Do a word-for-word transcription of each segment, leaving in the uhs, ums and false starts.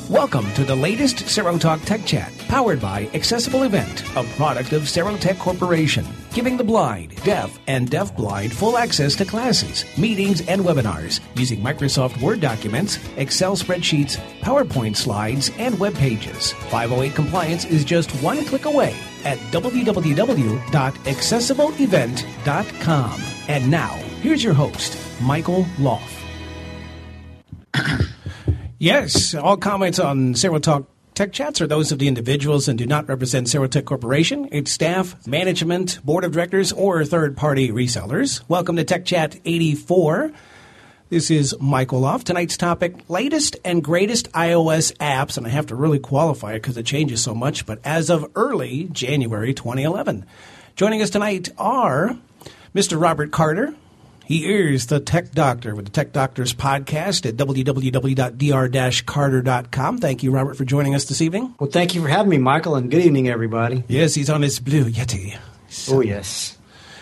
Welcome to the latest SeroTalk Tech Chat, powered by Accessible Event, a product of Serotech Corporation, giving the blind, deaf, and deafblind full access to classes, meetings, and webinars using Microsoft Word documents, Excel spreadsheets, PowerPoint slides, and web pages. five oh eight compliance is just one click away at w w w dot accessible event dot com. And now, here's your host, Michael Loff. Yes, all comments on SeroTalk Tech Chats are those of the individuals and do not represent Serotech Corporation, its staff, management, board of directors, or third-party resellers. Welcome to Tech Chat eighty-four. This is Michael Loff. Tonight's topic, latest and greatest iOS apps, and I have to really qualify it because it changes so much, but as of early January twenty eleven. Joining us tonight are Mister Robert Carter. He is the Tech Doctor with the Tech Doctors podcast at w w w dot d r dash carter dot com. Thank you, Robert, for joining us this evening. Well, thank you for having me, Michael, and good evening, everybody. Yes, he's on his Blue Yeti. So, oh, yes.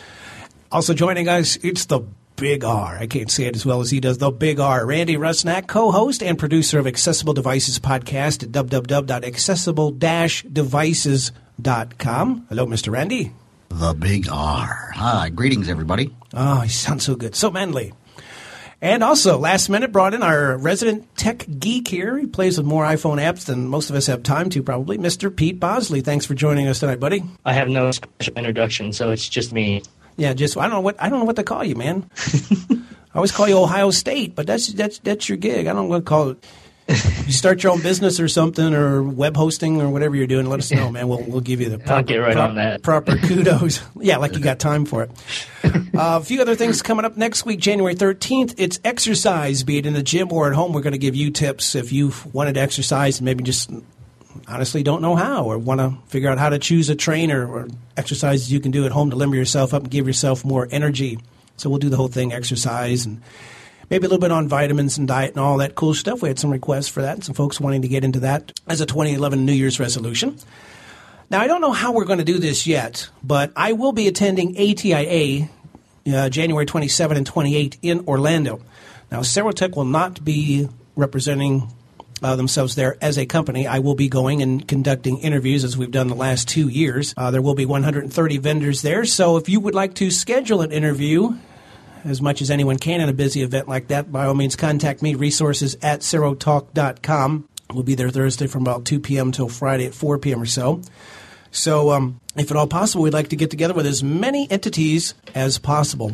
Also joining us, it's the Big R. I can't say it as well as he does. The Big R. Randy Rusnak, co-host and producer of Accessible Devices podcast at w w w dot accessible dash devices dot com. Hello, Mister Randy. The Big R. Hi, greetings, everybody. Oh, he sounds so good. So manly. And also, last minute, brought in our resident tech geek here. He plays with more iPhone apps than most of us have time to, probably. Mister Pete Bosley, thanks for joining us tonight, buddy. I have no special introduction, so it's just me. Yeah, just I don't know what I don't know what to call you, man. I always call you Ohio State, but that's that's that's your gig. I don't want to call it. You start your own business or something, or web hosting or whatever you're doing, let us know, man. We'll we'll give you the proper, I'll get right prop, on that. proper kudos. Yeah, like you got time for it. Uh, a few other things coming up next week, January thirteenth. It's exercise, be it in the gym or at home. We're going to give you tips if you've wanted to exercise and maybe just honestly don't know how, or want to figure out how to choose a trainer or exercises you can do at home to limber yourself up and give yourself more energy. So we'll do the whole thing, exercise, and maybe a little bit on vitamins and diet and all that cool stuff. We had some requests for that, some folks wanting to get into that as a twenty eleven New Year's resolution. Now, I don't know how we're going to do this yet, but I will be attending A T I A uh, January twenty-seventh and twenty-eighth in Orlando. Now, Serotech will not be representing uh, themselves there as a company. I will be going and conducting interviews as we've done the last two years. Uh, there will be one hundred thirty vendors there, so if you would like to schedule an interview as much as anyone can in a busy event like that, by all means, contact me, resources at serotalk dot com. We'll be there Thursday from about two p.m. till Friday at four p.m. or so. So um, if at all possible, we'd like to get together with as many entities as possible.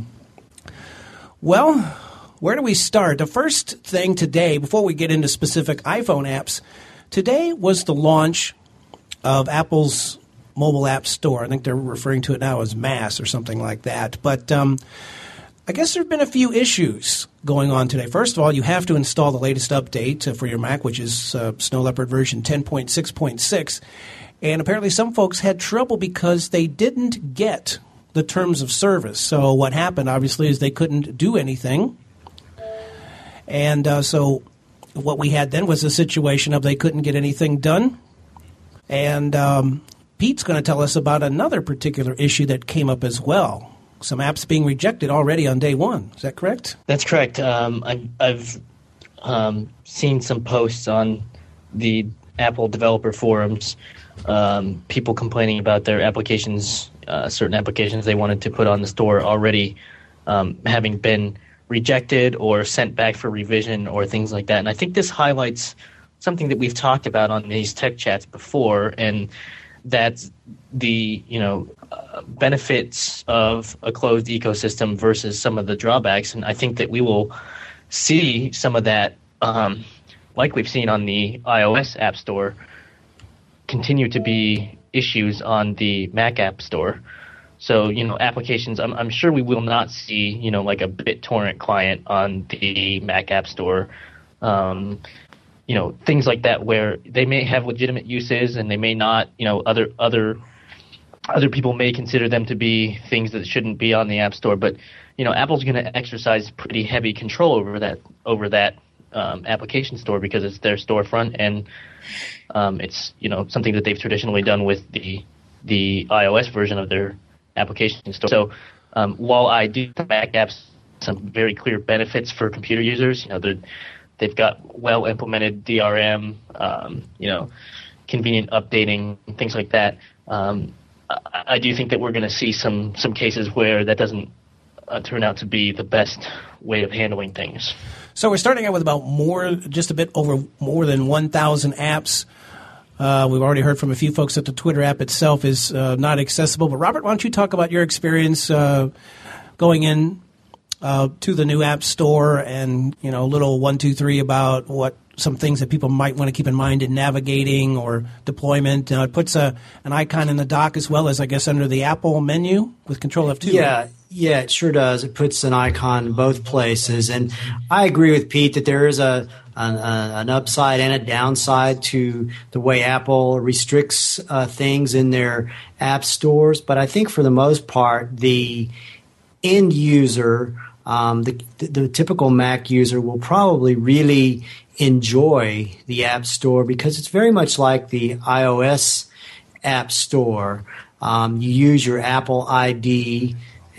Well, where do we start? The first thing today, before we get into specific iPhone apps, today was the launch of Apple's mobile app store. I think they're referring to it now as M A S or something like that. But um I guess there have been a few issues going on today. First of all, you have to install the latest update uh, for your Mac, which is uh, Snow Leopard version ten point six point six. And apparently some folks had trouble because they didn't get the terms of service. So what happened, obviously, is they couldn't do anything. And uh, so what we had then was a situation of they couldn't get anything done. And um, Pete's going to tell us about another particular issue that came up as well. Some apps being rejected already on day one. Is that correct? That's correct. Um, I, I've um, seen some posts on the Apple developer forums, um, people complaining about their applications, uh, certain applications they wanted to put on the store already um, having been rejected or sent back for revision or things like that. And I think this highlights something that we've talked about on these tech chats before, and that's the, you know, uh, benefits of a closed ecosystem versus some of the drawbacks. And I think that we will see some of that, um, like we've seen on the iOS App Store, continue to be issues on the Mac App Store. So, you know, applications, I'm, I'm sure we will not see, you know, like a BitTorrent client on the Mac App Store. Um, you know, things like that where they may have legitimate uses and they may not, you know, other other other people may consider them to be things that shouldn't be on the App Store. But, you know, Apple's going to exercise pretty heavy control over that over that um, application store because it's their storefront, and um, it's, you know, something that they've traditionally done with the the iOS version of their application store. So um, while I do Mac apps some very clear benefits for computer users, you know, the they've got well implemented D R M, um, you know, convenient updating, things like that. Um, I, I do think that we're going to see some some cases where that doesn't uh, turn out to be the best way of handling things. So we're starting out with about more, just a bit over more than one thousand apps. Uh, we've already heard from a few folks that the Twitter app itself is uh, not accessible. But Robert, why don't you talk about your experience uh, going in uh, to the new App Store and, you know, a little one, two, three about what some things that people might want to keep in mind in navigating or deployment. Uh, it puts a, an icon in the dock as well as, I guess, under the Apple menu with Control F two. Yeah, right? yeah, it sure does. It puts an icon in both places. And I agree with Pete that there is a an, an upside and a downside to the way Apple restricts uh, things in their app stores. But I think for the most part, the end user, um, the, the typical Mac user will probably really enjoy the App Store because it's very much like the iOS App Store. Um, you use your Apple I D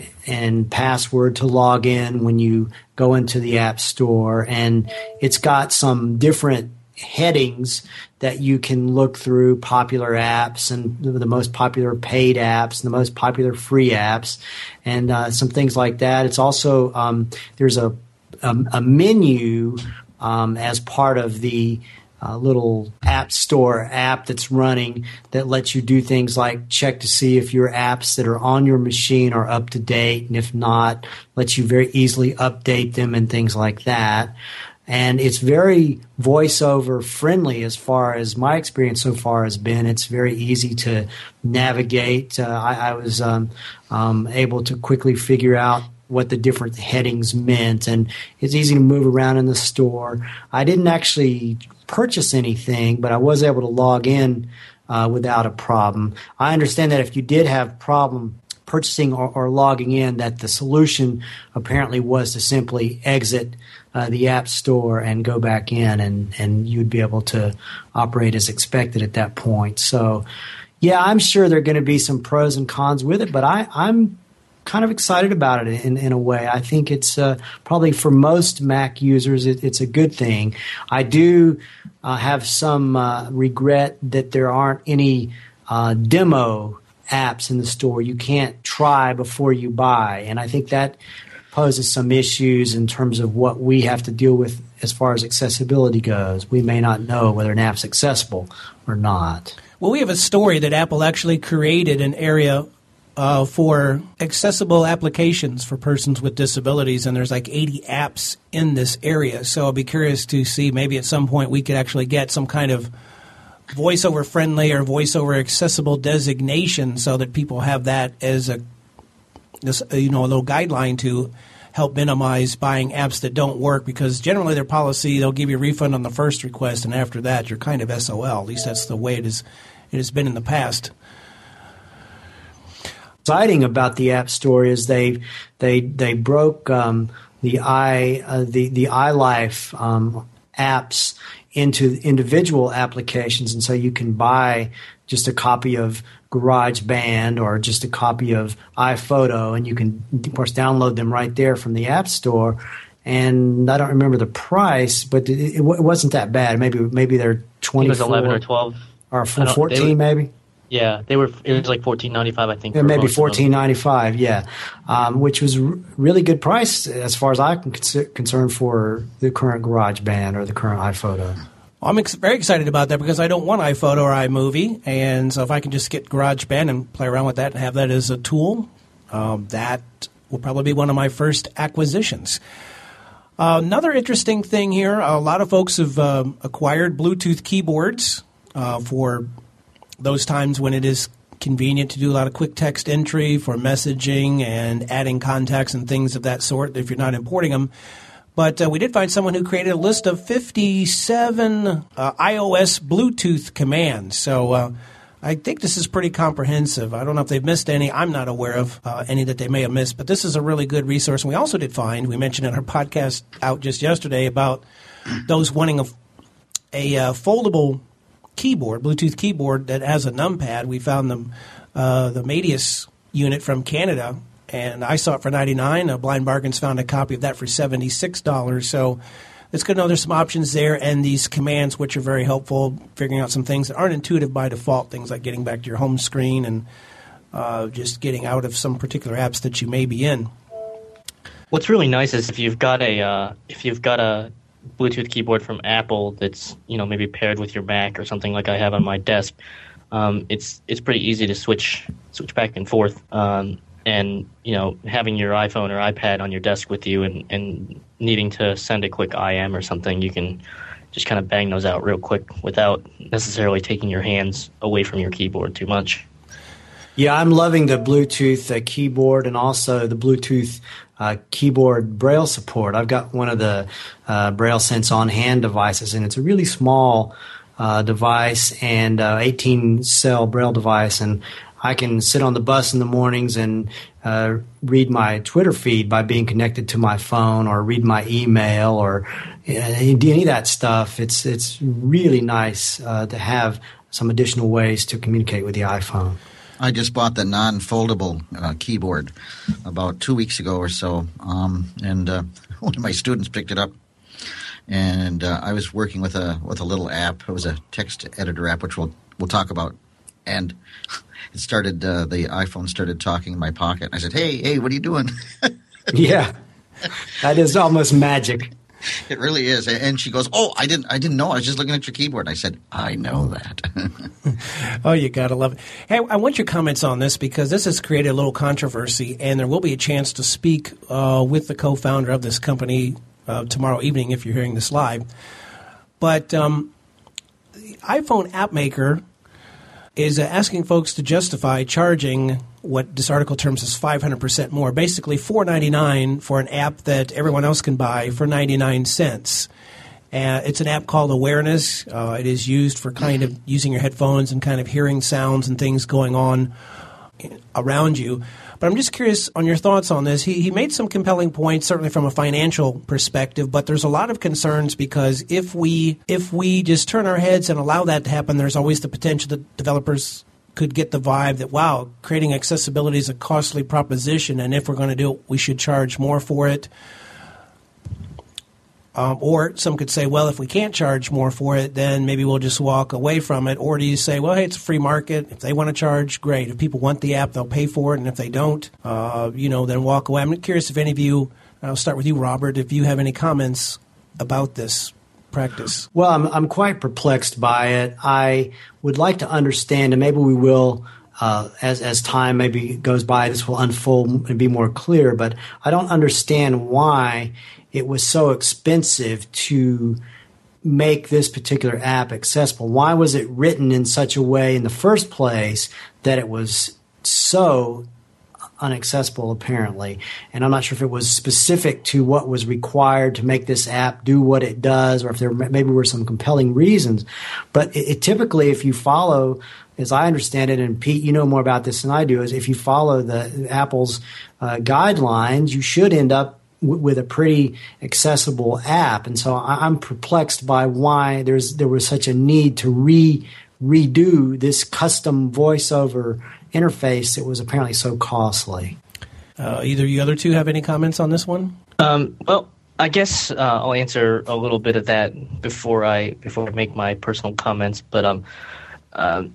and password to log in when you go into the App Store, and it's got some different headings that you can look through, popular apps and the most popular paid apps and the most popular free apps and uh, some things like that. It's also um, there's a, a, a menu um, as part of the Uh, little App Store app that's running that lets you do things like check to see if your apps that are on your machine are up to date, and if not, lets you very easily update them and things like that. And it's very voiceover friendly as far as my experience so far has been. It's very easy to navigate. Uh, I, I was um, um, able to quickly figure out what the different headings meant, and it's easy to move around in the store. I didn't actually purchase anything, but I was able to log in uh, without a problem. I understand that if you did have problem purchasing or, or logging in, that the solution apparently was to simply exit uh, the App Store and go back in, and, and you'd be able to operate as expected at that point. So, yeah, I'm sure there are going to be some pros and cons with it, but I, I'm kind of excited about it in, in a way. I think it's uh, probably for most Mac users, it, it's a good thing. I do uh, have some uh, regret that there aren't any uh, demo apps in the store. You can't try before you buy, and I think that poses some issues in terms of what we have to deal with as far as accessibility goes. We may not know whether an app's accessible or not. Well, we have a story that Apple actually created an area Uh, for accessible applications for persons with disabilities, and there's like eighty apps in this area. So I'll be curious to see maybe at some point we could actually get some kind of voiceover friendly or voiceover accessible designation so that people have that as a, this, you know, a little guideline to help minimize buying apps that don't work, because generally their policy, they'll give you a refund on the first request, and after that you're kind of S O L. At least that's the way it is. It has been in the past. Exciting about the App Store is they they they broke um, the i uh, the the iLife um, apps into individual applications, and so you can buy just a copy of GarageBand or just a copy of iPhoto, and you can of course download them right there from the App Store. And I don't remember the price, but it, it, it wasn't that bad. Maybe maybe they're twenty. It was eleven or twelve, or fourteen, maybe. Yeah, they were. It was like fourteen ninety five, I think. Yeah, maybe fourteen ninety five. Yeah, um, which was a really good price as far as I'm con- concerned for the current GarageBand or the current iPhoto. I'm ex- very excited about that because I don't want iPhoto or iMovie, and so if I can just get GarageBand and play around with that and have that as a tool, um, that will probably be one of my first acquisitions. Uh, another interesting thing here: a lot of folks have um, acquired Bluetooth keyboards uh, for those times when it is convenient to do a lot of quick text entry for messaging and adding contacts and things of that sort if you're not importing them. But uh, we did find someone who created a list of fifty-seven uh, iOS Bluetooth commands. So uh, I think this is pretty comprehensive. I don't know if they've missed any. I'm not aware of uh, any that they may have missed. But this is a really good resource. And we also did find, we mentioned in our podcast out just yesterday about those wanting a, a uh, foldable keyboard, Bluetooth keyboard that has a numpad. We found them, uh, the Medius unit from Canada, and I saw it for ninety-nine dollars. Uh, Blind Bargains found a copy of that for seventy-six dollars. So it's good to know there's some options there, and these commands, which are very helpful, figuring out some things that aren't intuitive by default, things like getting back to your home screen and uh, just getting out of some particular apps that you may be in. What's really nice is if you've got a uh, if you've got a Bluetooth keyboard from Apple that's, you know, maybe paired with your Mac or something like I have on my desk, um, it's it's pretty easy to switch switch back and forth. Um, and, you know, having your iPhone or iPad on your desk with you and, and needing to send a quick I M or something, you can just kind of bang those out real quick without necessarily taking your hands away from your keyboard too much. Yeah, I'm loving the Bluetooth uh, keyboard and also the Bluetooth uh, keyboard Braille support. I've got one of the uh, Braille Sense on-hand devices, and it's a really small uh, device and uh, eighteen cell Braille device, and I can sit on the bus in the mornings and uh, read my Twitter feed by being connected to my phone, or read my email, or uh, any of that stuff. It's it's really nice uh, to have some additional ways to communicate with the iPhone. I just bought the non-foldable uh, keyboard about two weeks ago or so, um, and uh, one of my students picked it up, and uh, I was working with a with a little app. It was a text editor app, which we'll we'll talk about, and it started. Uh, the iPhone started talking in my pocket. I said, "Hey, hey, what are you doing?" Yeah, that is almost magic. It really is. And she goes, "Oh, I didn't I didn't know. I was just looking at your keyboard." I said, "I know that." Oh, you got to love it. Hey, I want your comments on this because this has created a little controversy, and there will be a chance to speak uh, with the co-founder of this company uh, tomorrow evening if you're hearing this live. But um, the iPhone app maker is uh, asking folks to justify charging what this article terms as five hundred percent more, basically four dollars and ninety-nine cents for an app that everyone else can buy for ninety-nine cents. Uh, it's an app called Awareness. Uh, it is used for kind of using your headphones and kind of hearing sounds and things going on around you. But I'm just curious on your thoughts on this. He, he made some compelling points, certainly from a financial perspective, but there's a lot of concerns because if we if we just turn our heads and allow that to happen, there's always the potential that developers could get the vibe that, wow, creating accessibility is a costly proposition, and if we're going to do it, we should charge more for it. Um, or some could say, well, if we can't charge more for it, then maybe we'll just walk away from it. Or do you say, well, hey, it's a free market. If they want to charge, great. If people want the app, they'll pay for it. And if they don't, uh, you know, then walk away. I'm curious if any of you, I'll start with you, Robert, if you have any comments about this practice. Well, I'm, I'm quite perplexed by it. I would like to understand, and maybe we will, uh, as, as time maybe goes by, this will unfold and be more clear, but I don't understand why it was so expensive to make this particular app accessible. Why was it written in such a way in the first place that it was so inaccessible, apparently? And I'm not sure if it was specific to what was required to make this app do what it does, or if there maybe were some compelling reasons. But it, it typically, if you follow, as I understand it, and Pete, you know more about this than I do, is if you follow the Apple's uh, guidelines, you should end up with a pretty accessible app. And so I'm perplexed by why there's there was such a need to re redo this custom voiceover interface that was apparently so costly. Uh, either you other two have any comments on this one? Um, well, I guess uh, I'll answer a little bit of that before I before I make my personal comments. But um, um,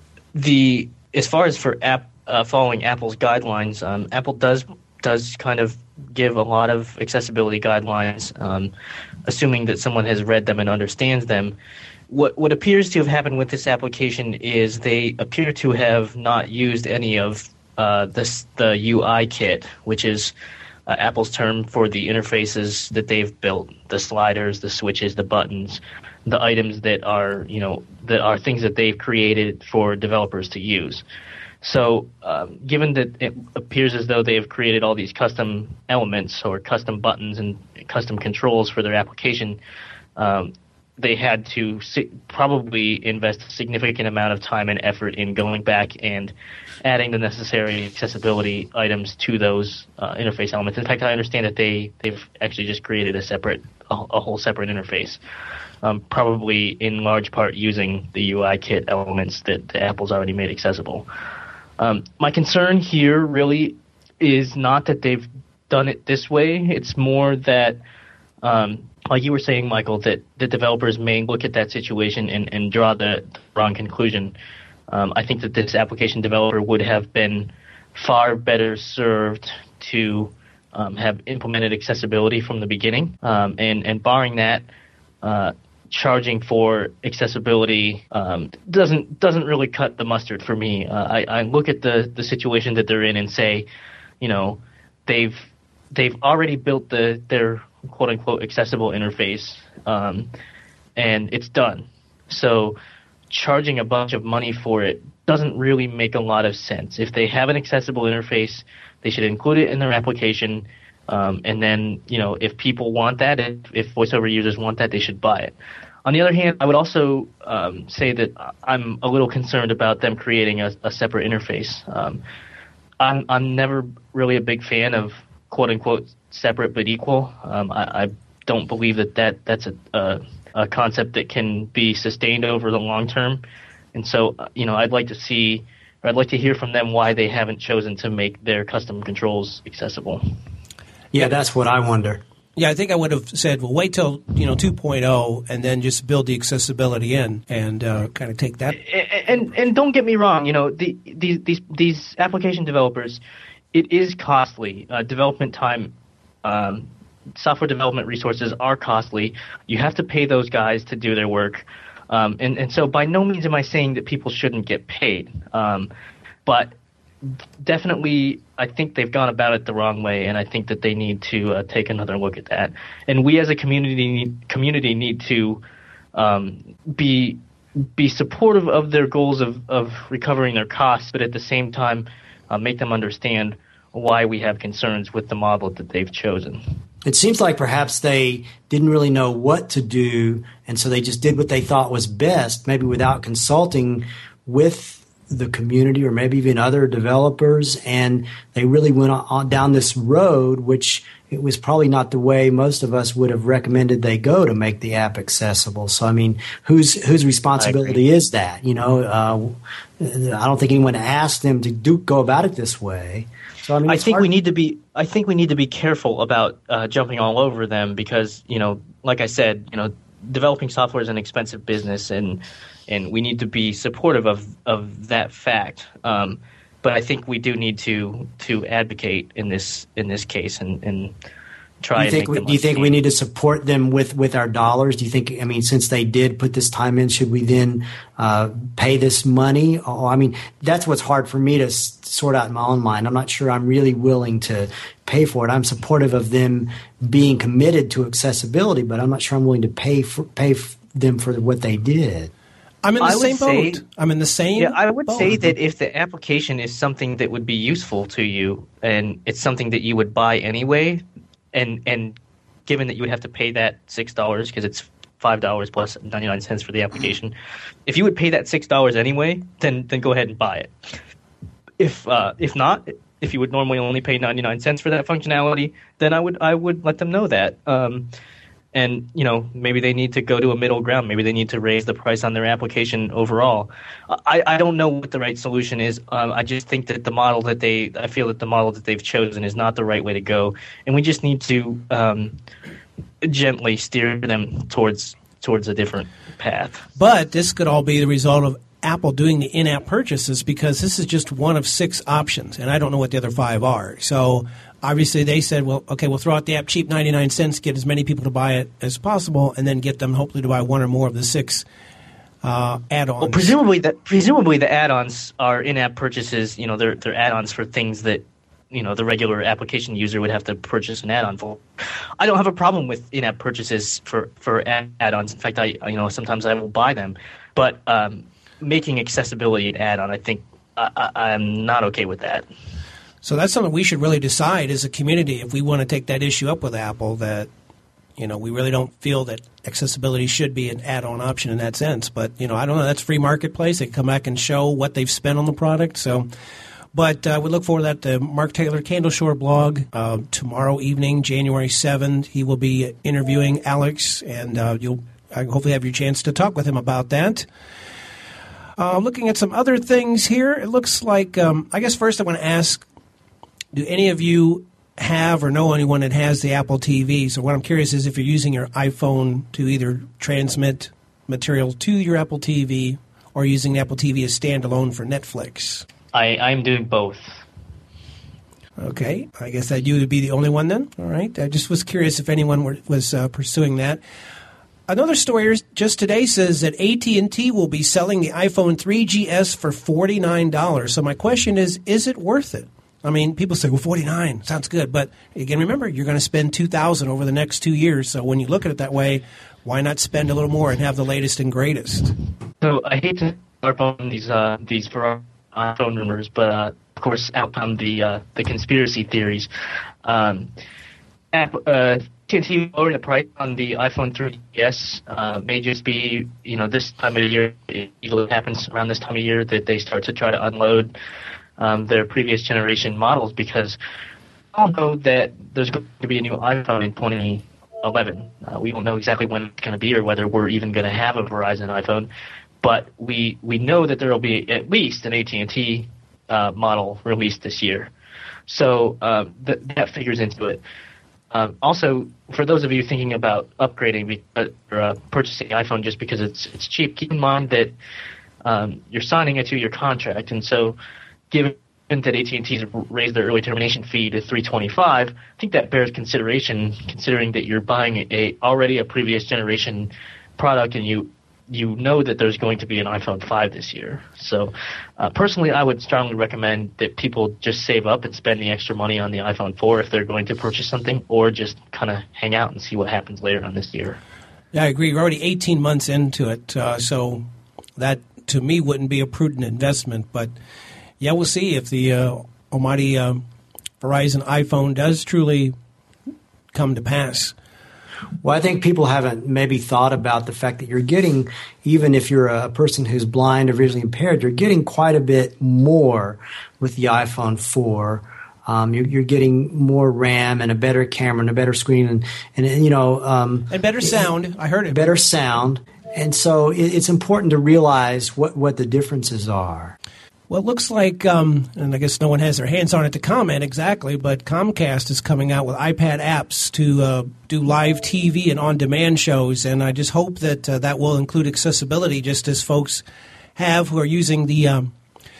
the as far as for app uh, following Apple's guidelines, um, Apple does does kind of give a lot of accessibility guidelines, um, assuming that someone has read them and understands them. What what appears to have happened with this application is they appear to have not used any of uh, this, the U I kit, which is uh, Apple's term for the interfaces that they've built, the sliders, the switches, the buttons, the items that are, you know, that are things that they've created for developers to use. So um, given that it appears as though they have created all these custom elements or custom buttons and custom controls for their application, um, they had to si- probably invest a significant amount of time and effort in going back and adding the necessary accessibility items to those uh, interface elements. In fact, I understand that they, they've actually just created a separate, a, a whole separate interface, um, probably in large part using the U I kit elements that, that Apple's already made accessible. Um, my concern here really is not that they've done it this way. It's more that um, like you were saying, Michael, that the developers may look at that situation and, and draw the wrong conclusion. Um, I think that this application developer would have been far better served to um, have implemented accessibility from the beginning. Um, and, and barring that, uh, charging for accessibility um, doesn't doesn't really cut the mustard for me. Uh, I, I look at the, the situation that they're in and say, you know, they've they've already built the their quote unquote accessible interface, um, and it's done. So charging a bunch of money for it doesn't really make a lot of sense. If they have an accessible interface, they should include it in their application. Um, and then, you know, if people want that, if, if VoiceOver users want that, they should buy it. On the other hand, I would also um, say that I'm a little concerned about them creating a, a separate interface. Um, I'm, I'm never really a big fan of quote unquote separate but equal. Um, I, I don't believe that, that that's a, a, a concept that can be sustained over the long term. And so, you know, I'd like to see, or I'd like to hear from them why they haven't chosen to make their custom controls accessible. Yeah, that's what I wonder. Yeah, I think I would have said, well, wait till, you know, two point oh and then just build the accessibility in and uh, kind of take that. And, and and don't get me wrong, you know, the, these these these application developers, it is costly. Uh, development time, um, software development resources are costly. You have to pay those guys to do their work. Um, and, and so by no means am I saying that people shouldn't get paid. Um, but definitely, I think they've gone about it the wrong way, and I think that they need to uh, take another look at that. And we as a community need, community need to um, be be supportive of their goals of, of recovering their costs, but at the same time uh, make them understand why we have concerns with the model that they've chosen. It seems like perhaps they didn't really know what to do, and so they just did what they thought was best, maybe without consulting with the community or maybe even other developers, and they really went on down this road, which it was probably not the way most of us would have recommended they go to make the app accessible. So, I mean, whose whose responsibility is that? You know, uh, I don't think anyone asked them to do go about it this way. So, I mean, I think hard. we need to be. I think we need to be careful about uh, jumping all over them because, you know, like I said, you know, developing software is an expensive business, and and we need to be supportive of of that fact. Um, but I think we do need to to advocate in this in this case and, and try. Do you and think? make them Do you think we understand. need to support them with, with our dollars? Do you think? I mean, since they did put this time in, should we then uh, pay this money? Oh, I mean, that's what's hard for me to s- sort out in my own mind. I'm not sure I'm really willing to pay for it. I'm supportive of them being committed to accessibility, but I'm not sure I'm willing to pay for, pay f- them for what they did. I'm in the I would same say- boat. I'm in the same Yeah, I would boat. say that if the application is something that would be useful to you and it's something that you would buy anyway, and and given that you would have to pay that six dollars because it's five dollars plus ninety-nine cents for the application, if you would pay that six dollars anyway, then then go ahead and buy it. If uh, if not, if you would normally only pay ninety-nine cents for that functionality, then I would I would let them know that. Um, And, you know, maybe they need to go to a middle ground. Maybe they need to raise the price on their application overall. I, I don't know what the right solution is. Um, I just think that the model that they – I feel that the model that they've chosen is not the right way to go. And we just need to um, gently steer them towards towards a different path. But this could all be the result of Apple doing the in-app purchases because this is just one of six options, and I don't know what the other five are. So – obviously, they said, well, okay, we'll throw out the app cheap, ninety-nine cents, get as many people to buy it as possible, and then get them hopefully to buy one or more of the six uh, add-ons. Well, presumably, that presumably the add-ons are in-app purchases. You know, they're they're add-ons for things that, you know, the regular application user would have to purchase an add-on for. I don't have a problem with in-app purchases for for add-ons. In fact, I you know sometimes I will buy them, but um, making accessibility an add-on, I think I, I, I'm not okay with that. So that's something we should really decide as a community if we want to take that issue up with Apple that, you know, we really don't feel that accessibility should be an add-on option in that sense. But, you know, I don't know. That's free marketplace. They come back and show what they've spent on the product. So, but uh, we look forward to that. The Mark Taylor Candleshore blog uh, tomorrow evening, January seventh. He will be interviewing Alex, and uh, you'll I hopefully have your chance to talk with him about that. Uh, looking at some other things here, it looks like, um, I guess first I want to ask, do any of you have or know anyone that has the Apple T V. So what I'm curious is if you're using your iPhone to either transmit material to your Apple T V or using the Apple T V as standalone for Netflix. I, I'm doing both. Okay. I guess that you would be the only one then. All right. I just was curious if anyone were, was uh, pursuing that. Another story just today says that A T and T will be selling the iPhone three G S for forty-nine dollars. So my question is, is it worth it? I mean, people say, well, forty-nine sounds good. But again, remember, you're going to spend two thousand dollars over the next two years. So when you look at it that way, why not spend a little more and have the latest and greatest? So I hate to harp on these uh, these iPhone rumors, but uh, of course, out on the uh, the conspiracy theories. Um, Apple, uh, A T and T lowering the price on the iPhone three G S uh, may just be, you know, this time of year. It usually happens around this time of year that they start to try to unload um, their previous generation models, because we all know that there's going to be a new iPhone in twenty eleven. Uh, we don't know exactly when it's going to be or whether we're even going to have a Verizon iPhone, but we we know that there will be at least an A T and T uh, model released this year. So uh, th- that figures into it. Um, also, for those of you thinking about upgrading because, or uh, purchasing the iPhone just because it's it's cheap, keep in mind that um, you're signing a two-year contract, and so given that A T and T has raised their early termination fee to three hundred twenty-five dollars, I think that bears consideration, considering that you're buying a already a previous generation product, and you you know that there's going to be an iPhone five this year. So uh, personally, I would strongly recommend that people just save up and spend the extra money on the iPhone four if they're going to purchase something, or just kind of hang out and see what happens later on this year. Yeah, I agree. We're already eighteen months into it, uh, so that to me wouldn't be a prudent investment. But yeah, we'll see if the uh, almighty uh, Verizon iPhone does truly come to pass. Well, I think people haven't maybe thought about the fact that you're getting, even if you're a person who's blind or visually impaired, you're getting quite a bit more with the iPhone four. Um, you're, you're getting more RAM and a better camera and a better screen and, and, and you know. Um, and better sound. I heard it. Better sound. And so it, it's important to realize what, what the differences are. Well, it looks like, um, and I guess no one has their hands on it to comment exactly, but Comcast is coming out with iPad apps to uh, do live T V and on-demand shows, and I just hope that uh, that will include accessibility, just as folks have who are using the um,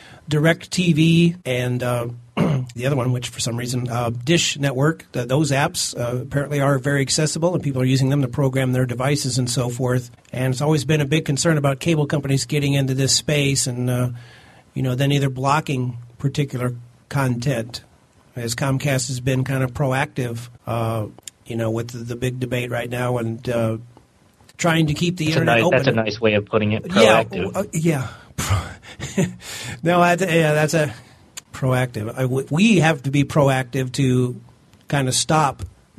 DirecTV and uh, the other one, which for some reason, uh, Dish Network. The, those apps uh, apparently are very accessible, and people are using them to program their devices and so forth. And it's always been a big concern about cable companies getting into this space and uh, you know, then either blocking particular content, as Comcast has been kind of proactive, uh, you know, with the, the big debate right now and uh, trying to keep the that's internet a nice, open. That's a nice way of putting it, proactive. Yeah, uh, yeah. no, that's, yeah, that's a proactive. I, we have to be proactive to kind of stop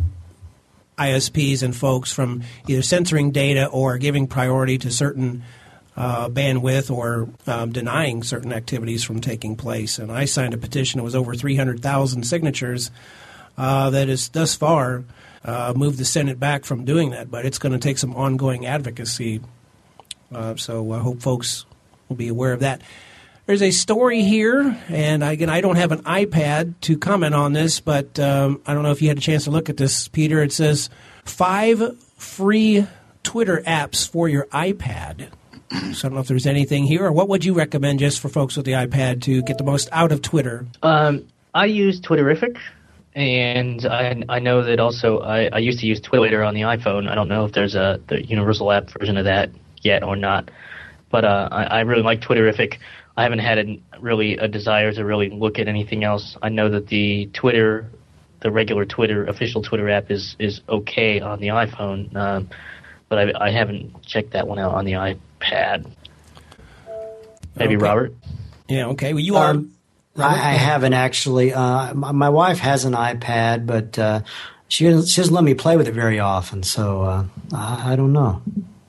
I S Ps and folks from either censoring data or giving priority to certain Uh, bandwidth or um, denying certain activities from taking place. And I signed a petition that was over three hundred thousand signatures uh, that has thus far uh, moved the Senate back from doing that. But it's going to take some ongoing advocacy. Uh, so I hope folks will be aware of that. There's a story here, and again, I don't have an iPad to comment on this, but um, I don't know if you had a chance to look at this, Peter. It says five free Twitter apps for your iPad. So I don't know if there's anything here, or what would you recommend just for folks with the iPad to get the most out of Twitter? Um, I use Twitterrific, and I, I know that also I, I used to use Twitter on the iPhone. I don't know if there's a the universal app version of that yet or not, but uh, I, I really like Twitterrific. I haven't had a, really a desire to really look at anything else. I know that the Twitter, the regular Twitter, official Twitter app is, is okay on the iPhone, um, but I, I haven't checked that one out on the iPad. Pad. Maybe okay. Robert? Yeah, okay. Well, you are. Um, I, I haven't actually. Uh, my, my wife has an iPad, but uh, she, doesn't, she doesn't let me play with it very often, so uh, I, I don't know.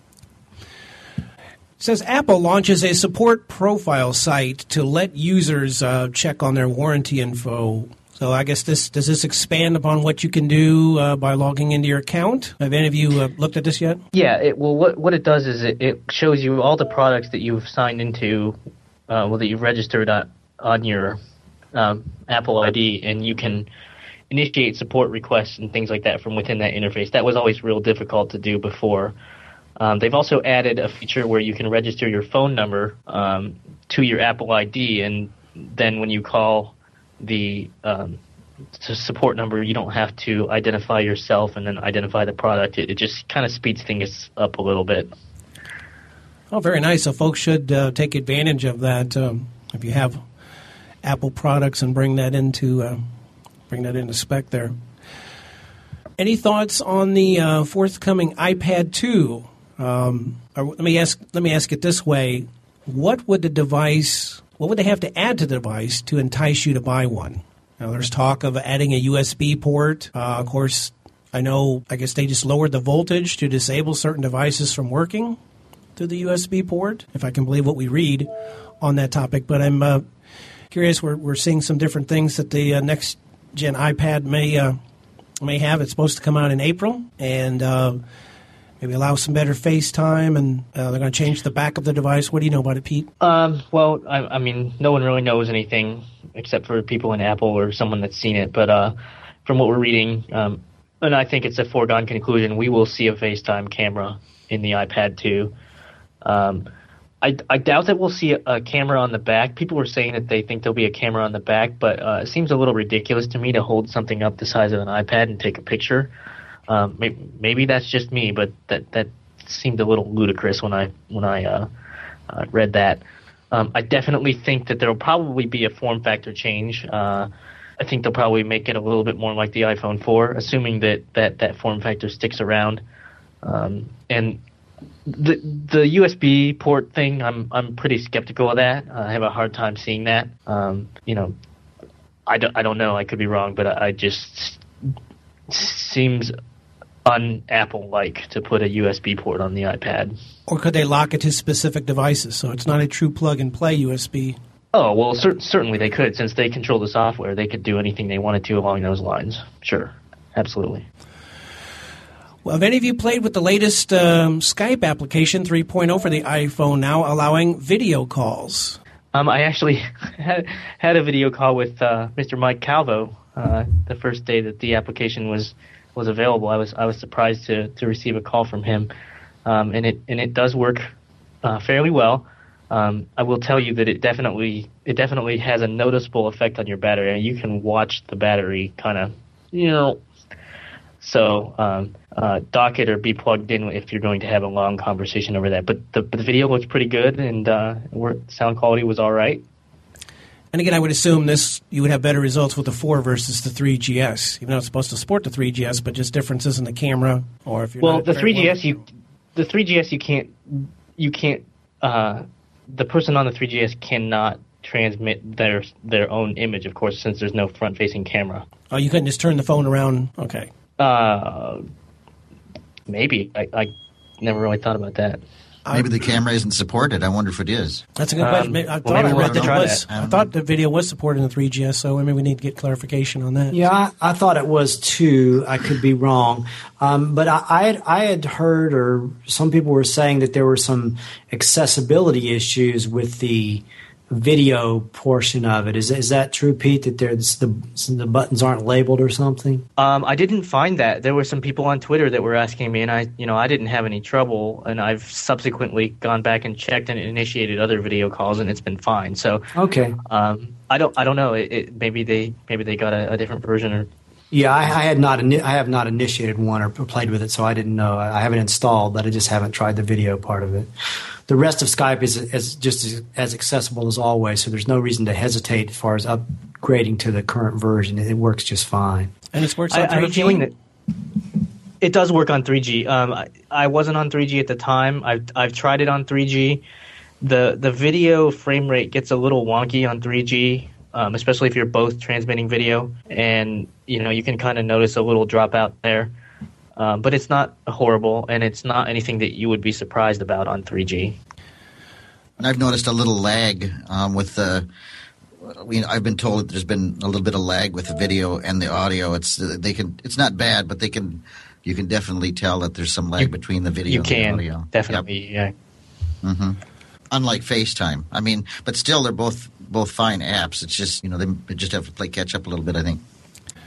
It says Apple launches a support profile site to let users uh, check on their warranty info. So I guess this does this expand upon what you can do uh, by logging into your account? Have any of you uh, looked at this yet? Yeah. It, well, what what it does is it, it shows you all the products that you've signed into, uh, well, that you've registered on, on your um, Apple I D, and you can initiate support requests and things like that from within that interface. That was always real difficult to do before. Um, they've also added a feature where you can register your phone number um, to your Apple I D, and then when you call the um, support number, you don't have to identify yourself and then identify the product. It, it just kind of speeds things up a little bit. Oh, very nice. So folks should uh, take advantage of that um, if you have Apple products and bring that into uh, bring that into spec there. Any thoughts on the uh, forthcoming iPad two? Um, or let me ask. Let me ask it this way: What would the device? What would they have to add to the device to entice you to buy one? Now, there's talk of adding a U S B port. Uh, of course, I know. I guess they just lowered the voltage to disable certain devices from working through the U S B port, if I can believe what we read on that topic. But I'm uh, curious. We're we're seeing some different things that the uh, next gen iPad may uh, may have. It's supposed to come out in April, and uh, maybe allow some better FaceTime, and uh, they're going to change the back of the device. What do you know about it, Pete? Um, well, I, I mean, no one really knows anything except for people in Apple or someone that's seen it. But uh, from what we're reading, um, and I think it's a foregone conclusion, we will see a FaceTime camera in the iPad two. Um, I, I doubt that we'll see a, a camera on the back. People were saying that they think there'll be a camera on the back, but uh, it seems a little ridiculous to me to hold something up the size of an iPad and take a picture. Um, maybe, maybe that's just me, but that that seemed a little ludicrous when I when I uh, uh, read that. Um, I definitely think that there will probably be a form factor change. Uh, I think they'll probably make it a little bit more like the iPhone four, assuming that that, that form factor sticks around. Um, and the the U S B port thing, I'm I'm pretty skeptical of that. Uh, I have a hard time seeing that. Um, you know, I don't I don't know. I could be wrong, but I, I just seems un-Apple-like to put a U S B port on the iPad. Or could they lock it to specific devices, so it's not a true plug-and-play U S B? Oh, well, cer- certainly they could. Since they control the software, they could do anything they wanted to along those lines. Sure, absolutely. Well, have any of you played with the latest um, Skype application three point oh for the iPhone now, allowing video calls? Um, I actually had, had a video call with uh, Mister Mike Calvo uh, the first day that the application was was available. I was I was surprised to, to receive a call from him, um, and it and it does work uh, fairly well. Um, I will tell you that it definitely it definitely has a noticeable effect on your battery. I mean, you can watch the battery kind of, you know. So um, uh, dock it or be plugged in if you're going to have a long conversation over that. But the, but the video looks pretty good, and uh, sound quality was all right. And again, I would assume this you would have better results with the four versus the three G S, even though it's supposed to support the three G S, but just differences in the camera, or if you're well, not the very three G S well. you the three G S you can't you can't uh, the person on the three G S cannot transmit their their own image, of course, since there's no front facing camera. Oh, you couldn't just turn the phone around. Okay. Uh, maybe I, I never really thought about that. Maybe the camera isn't supported. I wonder if it is. That's a good question. Um, I well, thought maybe I we'll read have to that it try was. that. I thought the video was supported in the three G S, so maybe we need to get clarification on that. Yeah, I, I thought it was too. I could be wrong, um, but I, I had I had heard, or some people were saying that there were some accessibility issues with the video portion of it. Is is that true, Pete? That there's the the buttons aren't labeled or something? Um, I didn't find that. There were some people on Twitter that were asking me, and I, you know, I didn't have any trouble. And I've subsequently gone back and checked and initiated other video calls, and it's been fine. So, Okay. um, I don't, I don't know. It, it, maybe they, maybe they got a, a different version, or Yeah, I, I had not. ini- I have not initiated one or played with it, so I didn't know. I, I haven't installed, but I just haven't tried the video part of it. The rest of Skype is, is just as, as accessible as always, so there's no reason to hesitate as far as upgrading to the current version. It, it works just fine. And it works I, on I have three a G? feeling that it does work on three G. Um, I, I wasn't on three G at the time. I've I've tried it on three G. The the video frame rate gets a little wonky on three G, um, especially if you're both transmitting video, and you know you can kind of notice a little dropout there. Um, but it's not horrible, and it's not anything that you would be surprised about on three G. And I've noticed a little lag um, with the. You know, I've been told that there's been a little bit of lag with the video and the audio. It's they can. It's not bad, but they can. You can definitely tell that there's some lag You- between the video You and can the audio. definitely, yeah. Yep. hmm Unlike FaceTime, I mean, but still, they're both both fine apps. It's just you know they, they just have to play catch up a little bit. I think.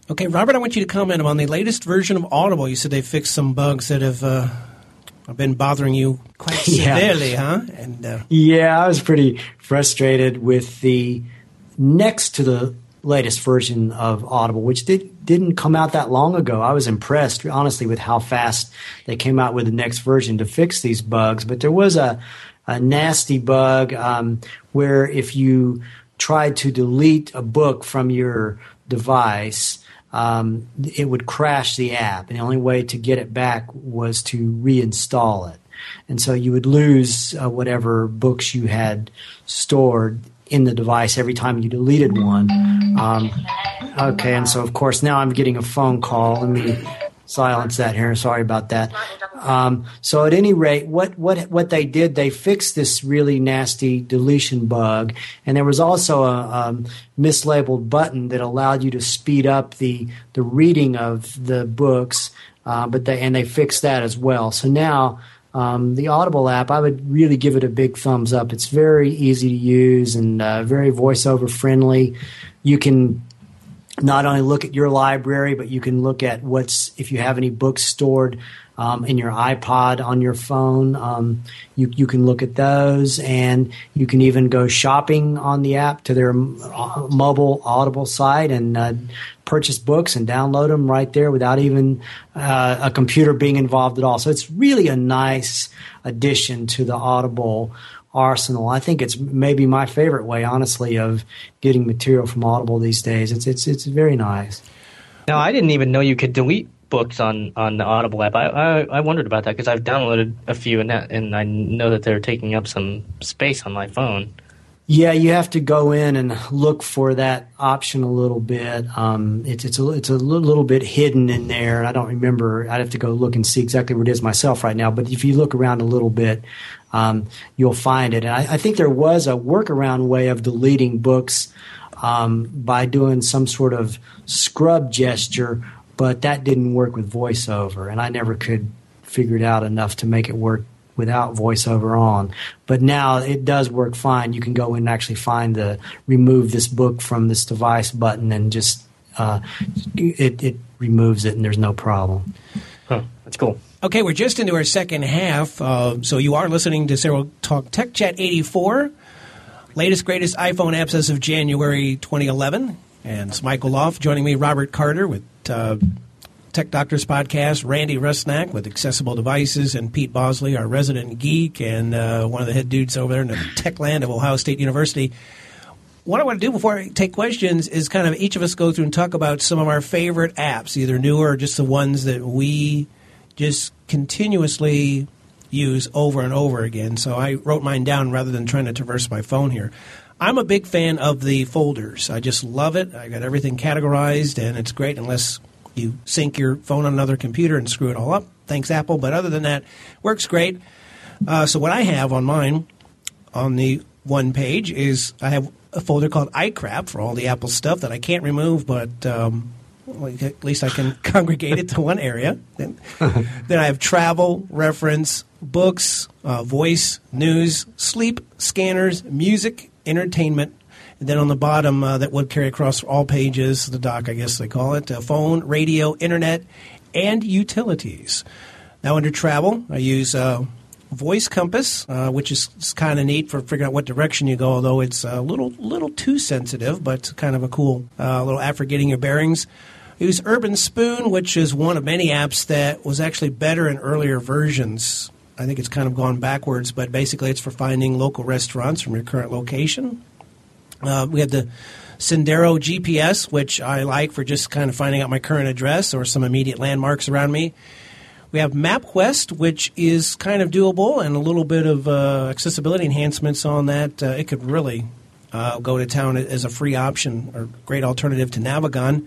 Okay, Robert, I want you to comment on the latest version of Audible. You said they fixed some bugs that have uh, been bothering you quite severely, yeah. huh? And uh, yeah, I was pretty frustrated with the next to the latest version of Audible, which did, didn't come out that long ago. I was impressed, honestly, with how fast they came out with the next version to fix these bugs. But there was a, a nasty bug um, where if you tried to delete a book from your device, um, it would crash the app. And the only way to get it back was to reinstall it. And so you would lose uh, whatever books you had stored in the device every time you deleted one. Um, okay, and so of course now I'm getting a phone call. Let me silence that here. Sorry about that. Um, so at any rate, what what what they did, they fixed this really nasty deletion bug, and there was also a um, mislabeled button that allowed you to speed up the the reading of the books. Uh, but they and they fixed that as well. So now. Um, the Audible app, I would really give it a big thumbs up. It's very easy to use and uh, very voiceover friendly. You can not only look at your library, but you can look at what's if you have any books stored um, in your iPod on your phone. Um, you you can look at those, and you can even go shopping on the app to their uh, mobile Audible site and uh, purchase books and download them right there without even uh, a computer being involved at all. So it's really a nice addition to the Audible arsenal. I think it's maybe my favorite way, honestly, of getting material from Audible these days. It's it's it's very nice. Now, I didn't even know you could delete books on, on the Audible app. I I, I wondered about that because I've downloaded a few and that, and I know that they're taking up some space on my phone. Yeah, you have to go in and look for that option a little bit. Um, it's it's a it's a little bit hidden in there. I don't remember. I'd have to go look and see exactly where it is myself right now. But if you look around a little bit, um, you'll find it. And I, I think there was a workaround way of deleting books um, by doing some sort of scrub gesture, but that didn't work with VoiceOver, and I never could figure it out enough to make it work without VoiceOver on. But now it does work fine. You can go in and actually find the remove this book from this device button and just uh, it, it removes it and there's no problem. Huh, that's cool. Okay, we're just into our second half. Uh, so you are listening to Serial Talk Tech Chat eighty-four. Latest, greatest iPhone apps as of January twenty eleven. And it's Michael Loft joining me, Robert Carter with uh, Tech Doctors Podcast, Randy Rusnak with Accessible Devices, and Pete Bosley, our resident geek and uh, one of the head dudes over there in the tech land of Ohio State University. What I want to do before I take questions is kind of each of us go through and talk about some of our favorite apps, either newer or just the ones that we just continuously use over and over again. So I wrote mine down rather than trying to traverse my phone here. I'm a big fan of the folders. I just love it. I got everything categorized, and it's great unless you sync your phone on another computer and screw it all up. Thanks, Apple. But other than that, works great. Uh, so what I have on mine, on the one page, is I have a folder called iCrap for all the Apple stuff that I can't remove, but um, well, at least I can congregate it to one area. Then, then I have travel, reference, books, uh, voice, news, sleep, scanners, music, entertainment. And then on the bottom, uh, that would carry across all pages, the dock, I guess they call it, uh, phone, radio, internet, and utilities. Now under travel, I use uh, Voice Compass, uh, which is, is kind of neat for figuring out what direction you go, although it's a little little too sensitive, but kind of a cool uh, little app for getting your bearings. I use Urban Spoon, which is one of many apps that was actually better in earlier versions. I think it's kind of gone backwards, but basically it's for finding local restaurants from your current location. Uh, we have the Sendero G P S, which I like for just kind of finding out my current address or some immediate landmarks around me. We have MapQuest, which is kind of doable and a little bit of uh, accessibility enhancements on that. Uh, it could really uh, go to town as a free option or great alternative to Navigon.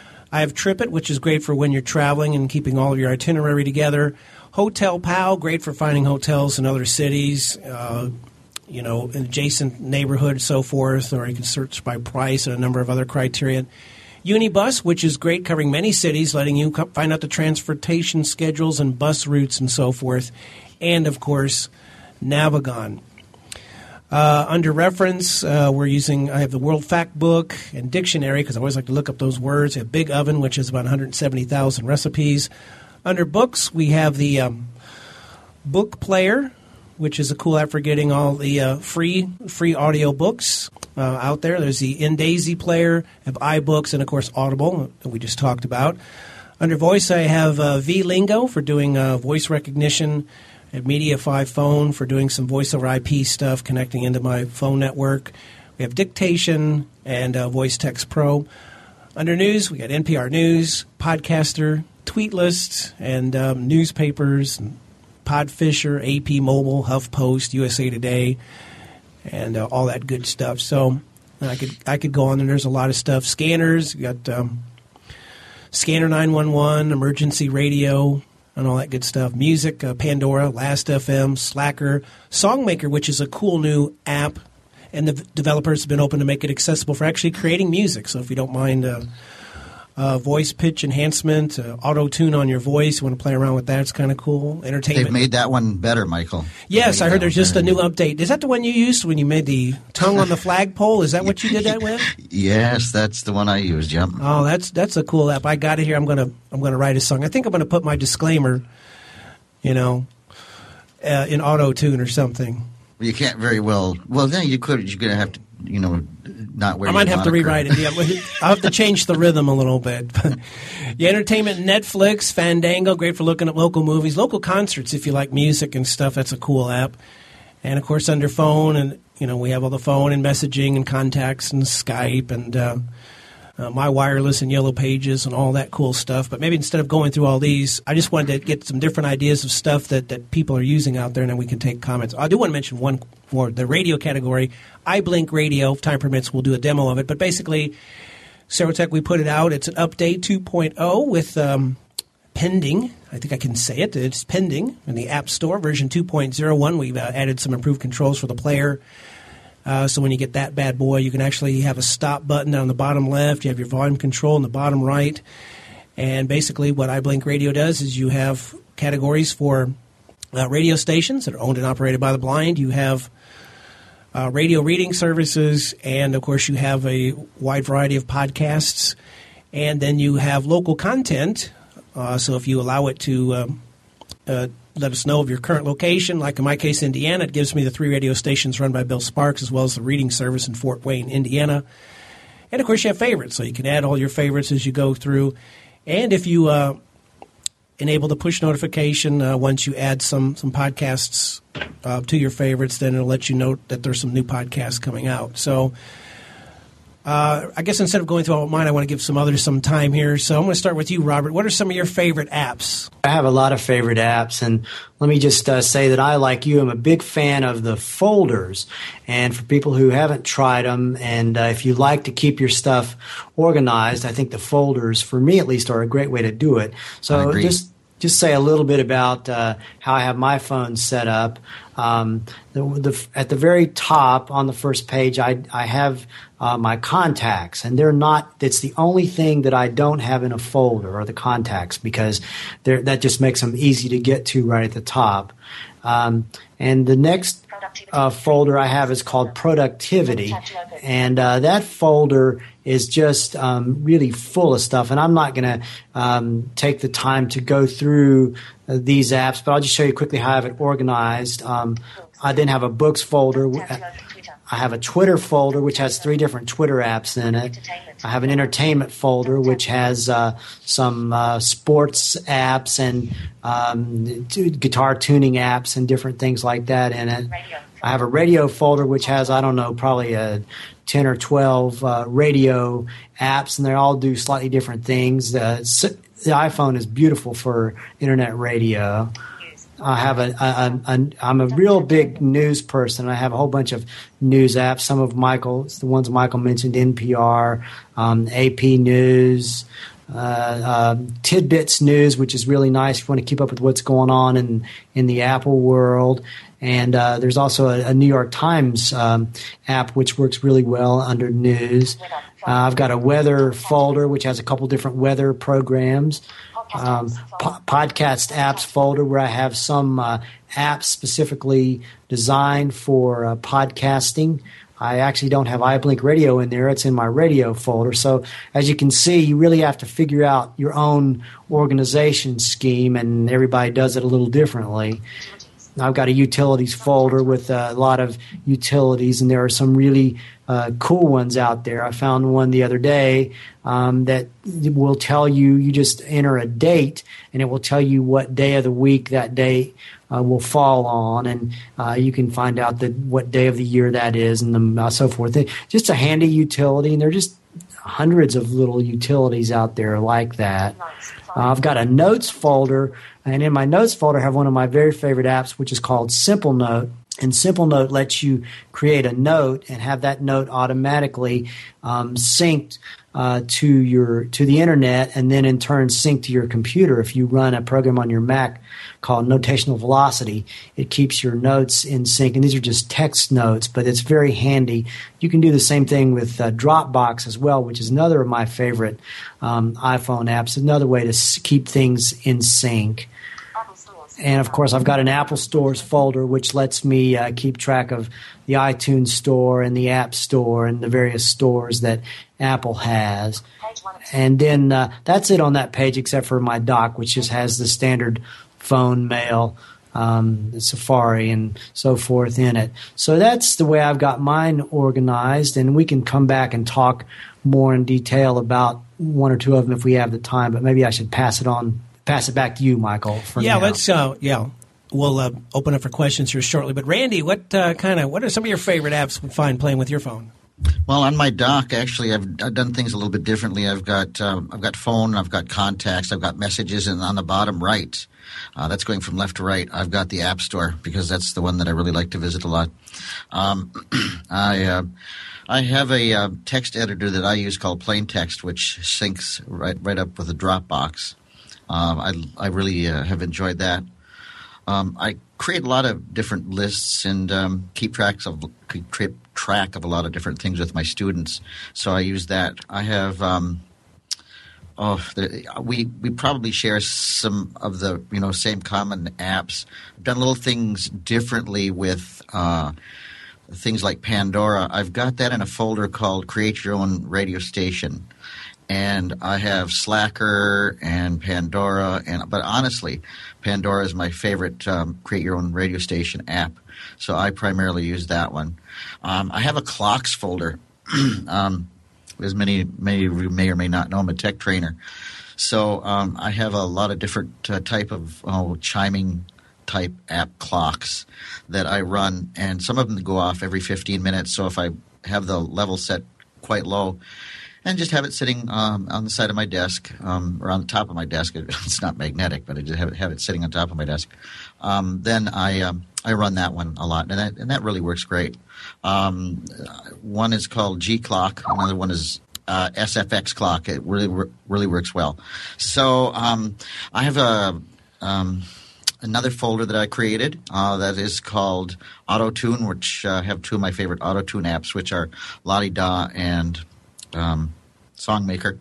I have TripIt, which is great for when you're traveling and keeping all of your itinerary together. Hotel Pal, great for finding hotels in other cities. Uh, you know, in adjacent neighborhood, so forth, or you can search by price and a number of other criteria. Unibus, which is great, covering many cities, letting you find out the transportation schedules and bus routes and so forth. And, of course, Navigon. Uh, under reference, uh, we're using, I have the World Fact Book and Dictionary because I always like to look up those words. We have Big Oven, which is about one hundred seventy thousand recipes. Under books, we have the um, Book Player, which is a cool app for getting all the uh, free free audio books uh, out there. There's the InDaisy Player, have iBooks, and, of course, Audible that we just talked about. Under voice, I have uh, V-Lingo for doing uh, voice recognition. I have Media five Phone for doing some voice over I P stuff, connecting into my phone network. We have Dictation and uh, Voice Text Pro. Under news, we got N P R News, Podcaster, Tweetlist, and um, newspapers, and Podfisher, A P Mobile, HuffPost, U S A Today, and uh, all that good stuff. So I could I could go on, and there's a lot of stuff. Scanners, we got um, Scanner nine one one, Emergency Radio, and all that good stuff. Music, uh, Pandora, Last F M, Slacker, Songmaker, which is a cool new app, and the v- developers have been open to make it accessible for actually creating music. So if you don't mind uh, uh, voice pitch enhancement, uh, auto-tune on your voice, you want to play around with that, it's kind of cool. Entertainment. They've made that one better, Michael. Yes, I heard there's just a better. new update. Is that the one you used when you made the tongue on the flagpole? Is that what you did that with? Yes, that's the one I used, yep. Oh, that's that's a cool app. I got it here. I'm gonna I'm gonna write a song. I think I'm gonna put my disclaimer, you know, uh, in auto tune or something. You can't very well. Well, then you could. You're going to have to, you know, not wear. I might your have to moniker. rewrite it. Yeah, I'll have to change the rhythm a little bit. Yeah, entertainment, Netflix, Fandango, great for looking at local movies, local concerts if you like music and stuff. That's a cool app. And of course, under phone, and you know, we have all the phone and messaging and contacts and Skype and uh, uh, My Wireless and Yellow Pages and all that cool stuff. But maybe instead of going through all these, I just wanted to get some different ideas of stuff that, that people are using out there, and then we can take comments. I do want to mention one for the radio category. iBlink Radio, if time permits, we'll do a demo of it. But basically, Serotech, we put it out. It's an update two point oh with um, pending. I think I can say it. It's pending in the App Store, version two point oh one. We've uh, added some improved controls for the player. Uh, so when you get that bad boy, you can actually have a stop button down the bottom left. You have your volume control in the bottom right. And basically what iBlink Radio does is you have categories for uh, radio stations that are owned and operated by the blind. You have uh, radio reading services. And, of course, you have a wide variety of podcasts. And then you have local content. Uh, so if you allow it to um, uh, let us know of your current location, like in my case, Indiana, it gives me the three radio stations run by Bill Sparks as well as the reading service in Fort Wayne, Indiana. And, of course, you have favorites, so you can add all your favorites as you go through. And if you uh, enable the push notification, uh, once you add some, some podcasts uh, to your favorites, then it'll let you know that there's some new podcasts coming out. So Uh, I guess instead of going through all of mine, I want to give some others some time here. So I'm going to start with you, Robert. What are some of your favorite apps? I have a lot of favorite apps, and let me just uh, say that I, like you, am a big fan of the folders. And for people who haven't tried them, and uh, if you like to keep your stuff organized, I think the folders, for me at least, are a great way to do it. So just just say a little bit about uh, how I have my phone set up. Um, the, the, at the very top on the first page, I, I have uh, my contacts, and they're not. It's the only thing that I don't have in a folder, are the contacts, because that just makes them easy to get to right at the top. Um, and the next uh, folder I have is called Productivity, and uh, that folder is just um, really full of stuff. And I'm not going to um, take the time to go through uh, these apps, but I'll just show you quickly how I have it organized. Um, I then have a books folder. I have a Twitter folder, which has three different Twitter apps in it. I have an entertainment folder, which has uh, some uh, sports apps and um, t- guitar tuning apps and different things like that in it. I have a radio folder, which has, I don't know, probably a ten or twelve uh, radio apps, and they all do slightly different things. Uh, so the iPhone is beautiful for internet radio. I have a, a, a, a I'm a real big news person. I have a whole bunch of news apps. Some of Michael's, the ones Michael mentioned, N P R, um, A P News, uh, uh, Tidbits News, which is really nice if you want to keep up with what's going on in in the Apple world. And uh, there's also a, a New York Times um, app which works really well under news. Uh, I've got a weather folder which has a couple different weather programs. um, po- podcast apps folder where I have some uh, apps specifically designed for uh, podcasting. I actually don't have iBlink Radio in there. It's in my radio folder. So as you can see, you really have to figure out your own organization scheme, and everybody does it a little differently. I've got a utilities folder with a lot of utilities, and there are some really uh, cool ones out there. I found one the other day um, that will tell you, you just enter a date, and it will tell you what day of the week that date uh, will fall on, and uh, you can find out the, what day of the year that is, and the, uh, so forth. Just a handy utility, and there are just hundreds of little utilities out there like that. Uh, I've got a notes folder, and in my notes folder I have one of my very favorite apps, which is called Simple Note. And Simple Note lets you create a note and have that note automatically um, synced uh, to your to the internet, and then in turn synced to your computer. If you run a program on your Mac called Notational Velocity, it keeps your notes in sync. And these are just text notes, but it's very handy. You can do the same thing with uh, Dropbox as well, which is another of my favorite um, iPhone apps. Another way to s- keep things in sync. And, of course, I've got an Apple Stores folder, which lets me uh, keep track of the iTunes Store and the App Store and the various stores that Apple has. And then uh, that's it on that page, except for my dock, which just has the standard phone, mail, um, Safari, and so forth in it. So that's the way I've got mine organized, and we can come back and talk more in detail about one or two of them if we have the time, but maybe I should pass it on. Pass it back to you, Michael. For yeah, now. let's. Uh, yeah, we'll uh, open up for questions here shortly. But Randy, what uh, kind of what are some of your favorite apps we find playing with your phone? Well, on my dock, actually, I've, I've done things a little bit differently. I've got um, I've got phone, I've got contacts, I've got messages, and on the bottom right, uh, that's going from left to right, I've got the App Store because that's the one that I really like to visit a lot. Um, I. Uh, I have a uh, text editor that I use called Plain Text, which syncs right right up with a Dropbox. Um, I, I really uh, have enjoyed that. Um, I create a lot of different lists and um, keep tracks of keep track of a lot of different things with my students. So I use that. I have um, oh the, we we probably share some of the you know same common apps. I've done little things differently with uh, things like Pandora. I've got that in a folder called Create Your Own Radio Station. And I have Slacker and Pandora, and but honestly, Pandora is my favorite um, Create Your Own Radio Station app. So I primarily use that one. Um, I have a clocks folder. um, as many, many of you may or may not know, I'm a tech trainer. So um, I have a lot of different uh, type of oh, chiming type app clocks that I run, and some of them go off every fifteen minutes. So if I have the level set quite low, and just have it sitting um, on the side of my desk um, or on the top of my desk. It's not magnetic, but I just have it, have it sitting on top of my desk. Um, then I um, I run that one a lot, and that and that really works great. Um, one is called G Clock. Another one is uh, S F X Clock. It really really works well. So um, I have a um, another folder that I created uh, that is called AutoTune, which uh, have two of my favorite AutoTune apps, which are Lottie Da and Um, Songmaker.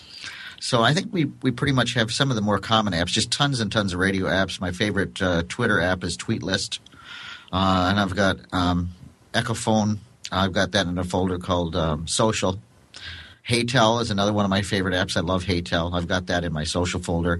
So I think we, we pretty much have some of the more common apps, just tons and tons of radio apps. My favorite uh, Twitter app is Tweetlist. Uh, and I've got um, Echophone. I've got that in a folder called um, Social. Haytel is another one of my favorite apps. I love Haytel. I've got that in my social folder.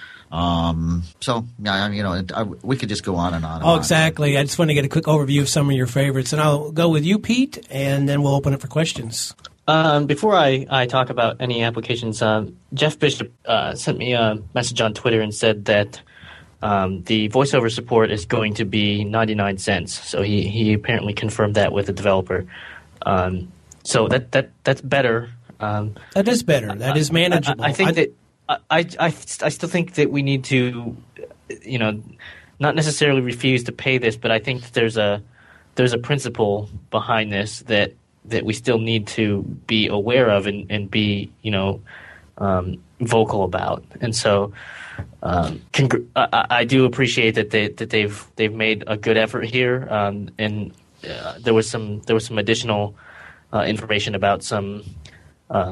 Um, so, yeah, you know, I, we could just go on and on. And oh, on. exactly. I just want to get a quick overview of some of your favorites. And I'll go with you, Pete, and then we'll open it for questions. Um, before I, I talk about any applications, um, Jeff Bishop uh, sent me a message on Twitter and said that um, the voiceover support is going to be ninety-nine cents. So he, he apparently confirmed that with the developer. Um, so that, that that's better. Um, that is better. That is manageable. I, I think I, that I, I, I still think that we need to, you know, not necessarily refuse to pay this, but I think that there's a there's a principle behind this that. that we still need to be aware of and, and be, you know, um, vocal about. And so um, congr- I, I do appreciate that they that they've they've made a good effort here. Um, and uh, there was some there was some additional uh, information about some um,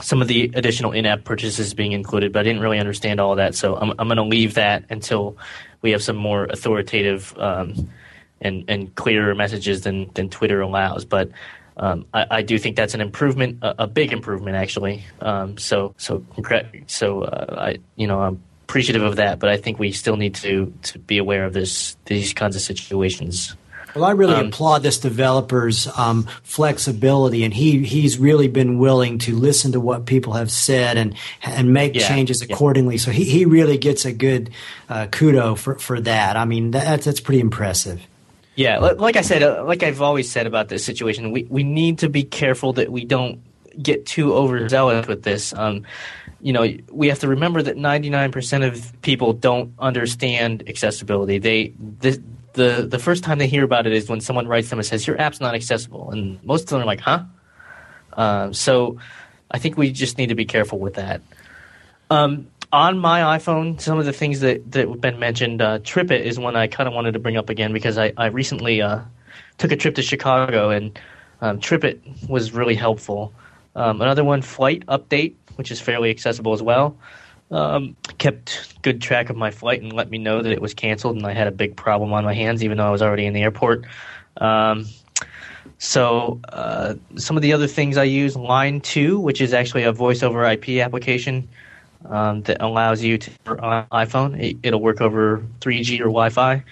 some of the additional in-app purchases being included, but I didn't really understand all of that. So I'm I'm going to leave that until we have some more authoritative um, and and clearer messages than than Twitter allows. But um, I, I do think that's an improvement, a, a big improvement actually. Um, so so so uh, I you know I'm appreciative of that, but I think we still need to to be aware of this these kinds of situations. Well, I really Um, applaud this developer's um, flexibility, and he he's really been willing to listen to what people have said and and make Yeah, changes yeah. accordingly. So he, he really gets a good uh, kudo for, for that. I mean, that, that's pretty impressive. Yeah, li- like I said, uh, like I've always said about this situation, we, we need to be careful that we don't get too overzealous with this. Um, you know, we have to remember that ninety-nine percent of people don't understand accessibility. They the, the the first time they hear about it is when someone writes them and says, your app's not accessible. And most of them are like, huh? Uh, so I think we just need to be careful with that. Um, on my iPhone, some of the things that, that have been mentioned, uh, TripIt is one I kind of wanted to bring up again because I, I recently uh, took a trip to Chicago, and um, TripIt was really helpful. Um, another one, Flight Update, which is fairly accessible as well, um, kept good track of my flight and let me know that it was canceled, and I had a big problem on my hands even though I was already in the airport. Um, so uh, some of the other things I use, Line two, which is actually a voice over I P application um, that allows you to, on iPhone, it, it'll work over three G or Wi-Fi.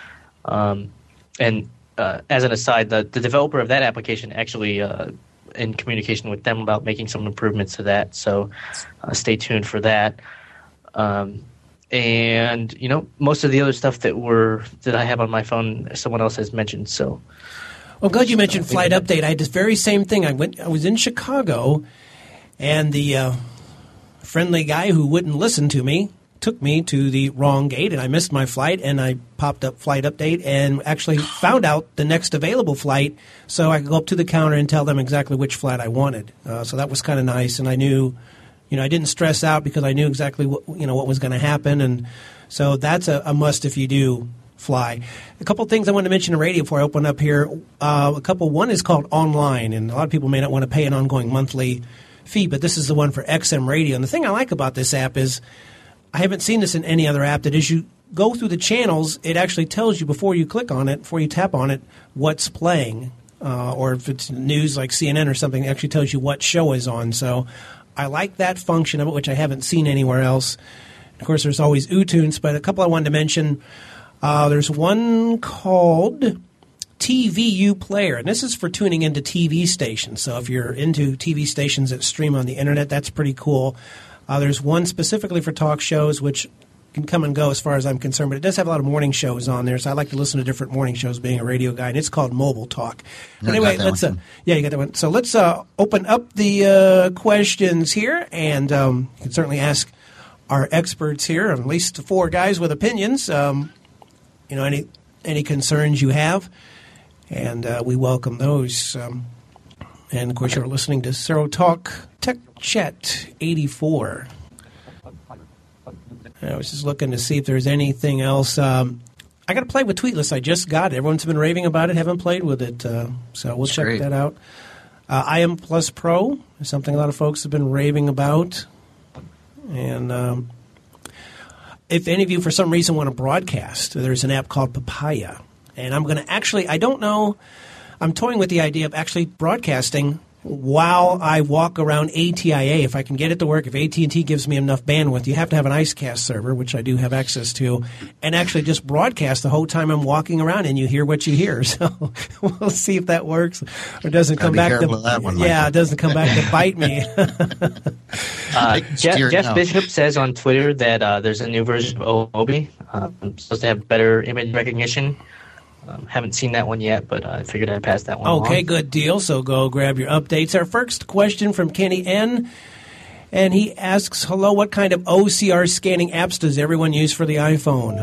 Um, and uh, as an aside, the, the developer of that application actually uh, in communication with them about making some improvements to that. So uh, stay tuned for that. Um, and, you know, most of the other stuff that were that I have on my phone, someone else has mentioned. So, Well, glad you mentioned Flight Update. I had this very same thing. I went. I was in Chicago, and the uh, friendly guy who wouldn't listen to me took me to the wrong gate, and I missed my flight, and I popped up Flight Update and actually found out the next available flight so I could go up to the counter and tell them exactly which flight I wanted. Uh, so that was kind of nice, and I knew, you know, I didn't stress out because I knew exactly what, you know, what was going to happen, and so that's a, a must if you do fly. A couple of things I wanted to mention in radio before I open up here. Uh, a couple. One is called Online, and a lot of people may not want to pay an ongoing monthly fee, but this is the one for X M Radio. And the thing I like about this app is I haven't seen this in any other app, that as you go through the channels, it actually tells you before you click on it, before you tap on it, what's playing. Uh, or if it's news like C N N or something, it actually tells you what show is on. So I like that function of it, which I haven't seen anywhere else. Of course, there's always uTunes, but a couple I wanted to mention. Uh, there's one called T V U Player, and this is for tuning into T V stations. So if you're into T V stations that stream on the internet, that's pretty cool. Uh, there's one specifically for talk shows, which can come and go as far as I'm concerned, but it does have a lot of morning shows on there, so I like to listen to different morning shows being a radio guy, and it's called Mobile Talk. But Yeah, anyway, got that let's uh, one. yeah, you got that one. So let's uh, open up the uh, questions here, and um, you can certainly ask our experts here, at least four guys with opinions, um, you know, any any concerns you have, and uh, we welcome those. Um, and, of course, you're listening to Zero Talk Tech Chat eighty-four. I was just looking to see if there's anything else. Um, I got to play with Tweetless. I just got it. Everyone's been raving about it. Haven't played with it, uh, so we'll It's check great. that out. Uh, I M Plus Pro is something a lot of folks have been raving about. And um, if any of you, for some reason, want to broadcast, there's an app called Papaya. And I'm going to actually, I don't know, I'm toying with the idea of actually broadcasting while I walk around A T I A. If I can get it to work, if A T and T gives me enough bandwidth, you have to have an IceCast server, which I do have access to, and actually just broadcast the whole time I'm walking around, and you hear what you hear. So we'll see if that works or doesn't come Gotta be back careful to of that one, yeah, Michael. it doesn't come back to bite me. Uh, Jeff, Steer it Jeff now. Bishop says on Twitter that uh, there's a new version of Obi uh, supposed to have better image recognition. Um, haven't seen that one yet, but uh, I figured I'd pass that one Okay, along. good deal. So go grab your updates. Our first question from Kenny N. And he asks, hello, what kind of O C R scanning apps does everyone use for the iPhone?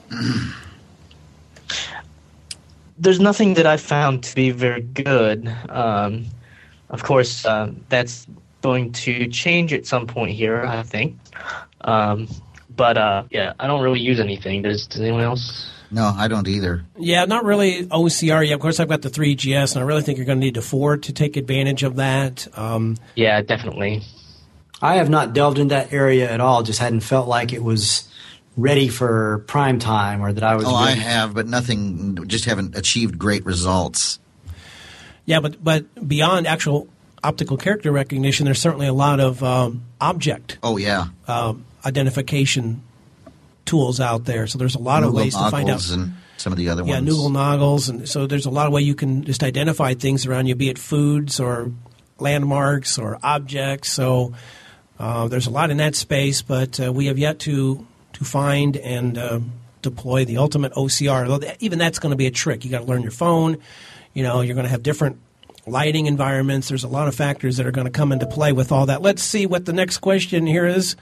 There's nothing that I found to be very good. Um, of course, uh, that's going to change at some point here, I think. Um, but, uh, yeah, I don't really use anything. Does, does anyone else? No, I don't either. Yeah, not really O C R yet. Of course, I've got the three G S, and I really think you're going to need the four to take advantage of that. Um, Yeah, definitely. I have not delved in that area at all. Just hadn't felt like it was ready for prime time, or that I was. Oh, ready. I have, but nothing. Just haven't achieved great results. Yeah, but but beyond actual optical character recognition, there's certainly a lot of um, object Oh yeah, um, identification tools out there. So there's a lot of Noogle ways to find out. Noggles and some of the other Yeah, ones. Noogle Noggles, and so there's a lot of way you can just identify things around you, be it foods or landmarks or objects. So uh, there's a lot in that space, but uh, we have yet to to find and uh, deploy the ultimate O C R. Although even that's going to be a trick. You got to learn your phone. You know, you're going to have different lighting environments. There's a lot of factors that are going to come into play with all that. Let's see what the next question here is.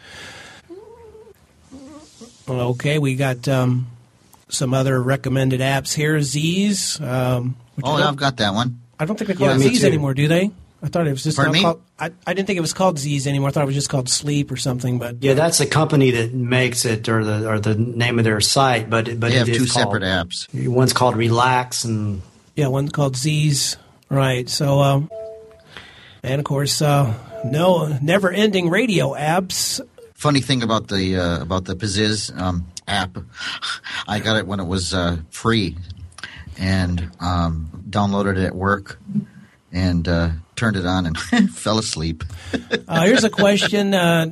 Okay, we got um, some other recommended apps here. Z's. Um, which Oh, I yeah, don't- I've got that one. I don't think they call Yeah, it me Z's too. anymore, do they? I thought it was just Pardon not me? called. I, I didn't think it was called Z's anymore. I thought it was just called Sleep or something. But Yeah, that's a company that makes it, or the or the name of their site. But but They it have is two called, separate apps. One's called Relax, and yeah, one's called Z's. Right. So, um, and of course, uh, no never-ending radio apps. Funny thing about the uh, about the Pizziz um, app, I got it when it was uh, free, and um, downloaded it at work, and uh, turned it on and fell asleep. Uh, here's a question. Uh,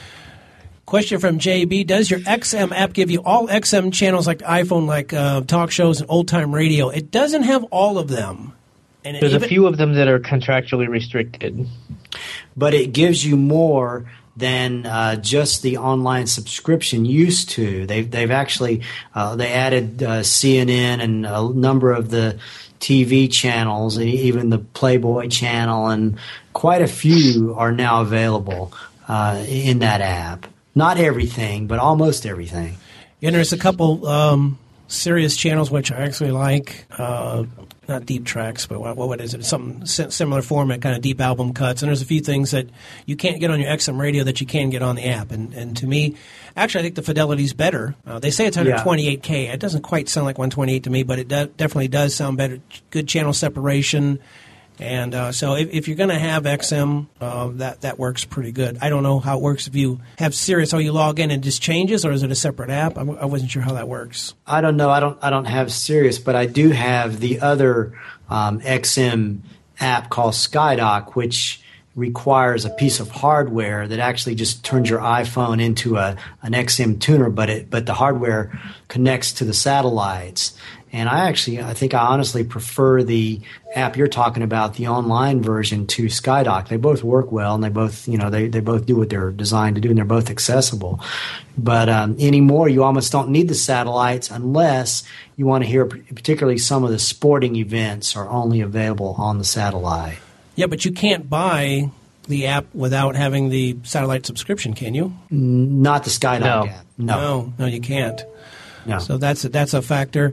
question from J B. Does your X M app give you all X M channels like the iPhone, like uh, talk shows and old-time radio? It doesn't have all of them. And it There's even, a few of them that are contractually restricted. but it gives you more than uh, just the online subscription used to. They've they've actually uh, they added uh, C N N and a number of the T V channels, and even the Playboy channel, and quite a few are now available uh, in that app. Not everything, but almost everything. And there's a couple um, serious channels which I actually like. Uh, not deep tracks, but what, what is it? Something si- similar format, kind of deep album cuts. And there's a few things that you can't get on your X M radio that you can get on the app. And, and to me, actually, I think the fidelity's better. Uh, they say it's one twenty-eight K. It doesn't quite sound like one twenty-eight to me, but it do- definitely does sound better. Good channel separation. And uh, so if, if you're going to have X M, uh, that, that works pretty good. I don't know how it works if you have Sirius. Oh, you log in and it just changes, or is it a separate app? I, w- I wasn't sure how that works. I don't know. I don't. I don't have Sirius, but I do have the other um, X M app called SkyDock, which requires a piece of hardware that actually just turns your iPhone into a an X M tuner, but it but the hardware connects to the satellites. And I actually, I think I honestly prefer the app you're talking about, the online version, to SkyDock. They both work well, and they both, you know, they, they both do what they're designed to do, and they're both accessible. But um, anymore, you almost don't need the satellites unless you want to hear, particularly some of the sporting events are only available on the satellite. Yeah, but you can't buy the app without having the satellite subscription, can you? Not the SkyDock No. app. No. no, no, you can't. No. So that's a, that's a factor.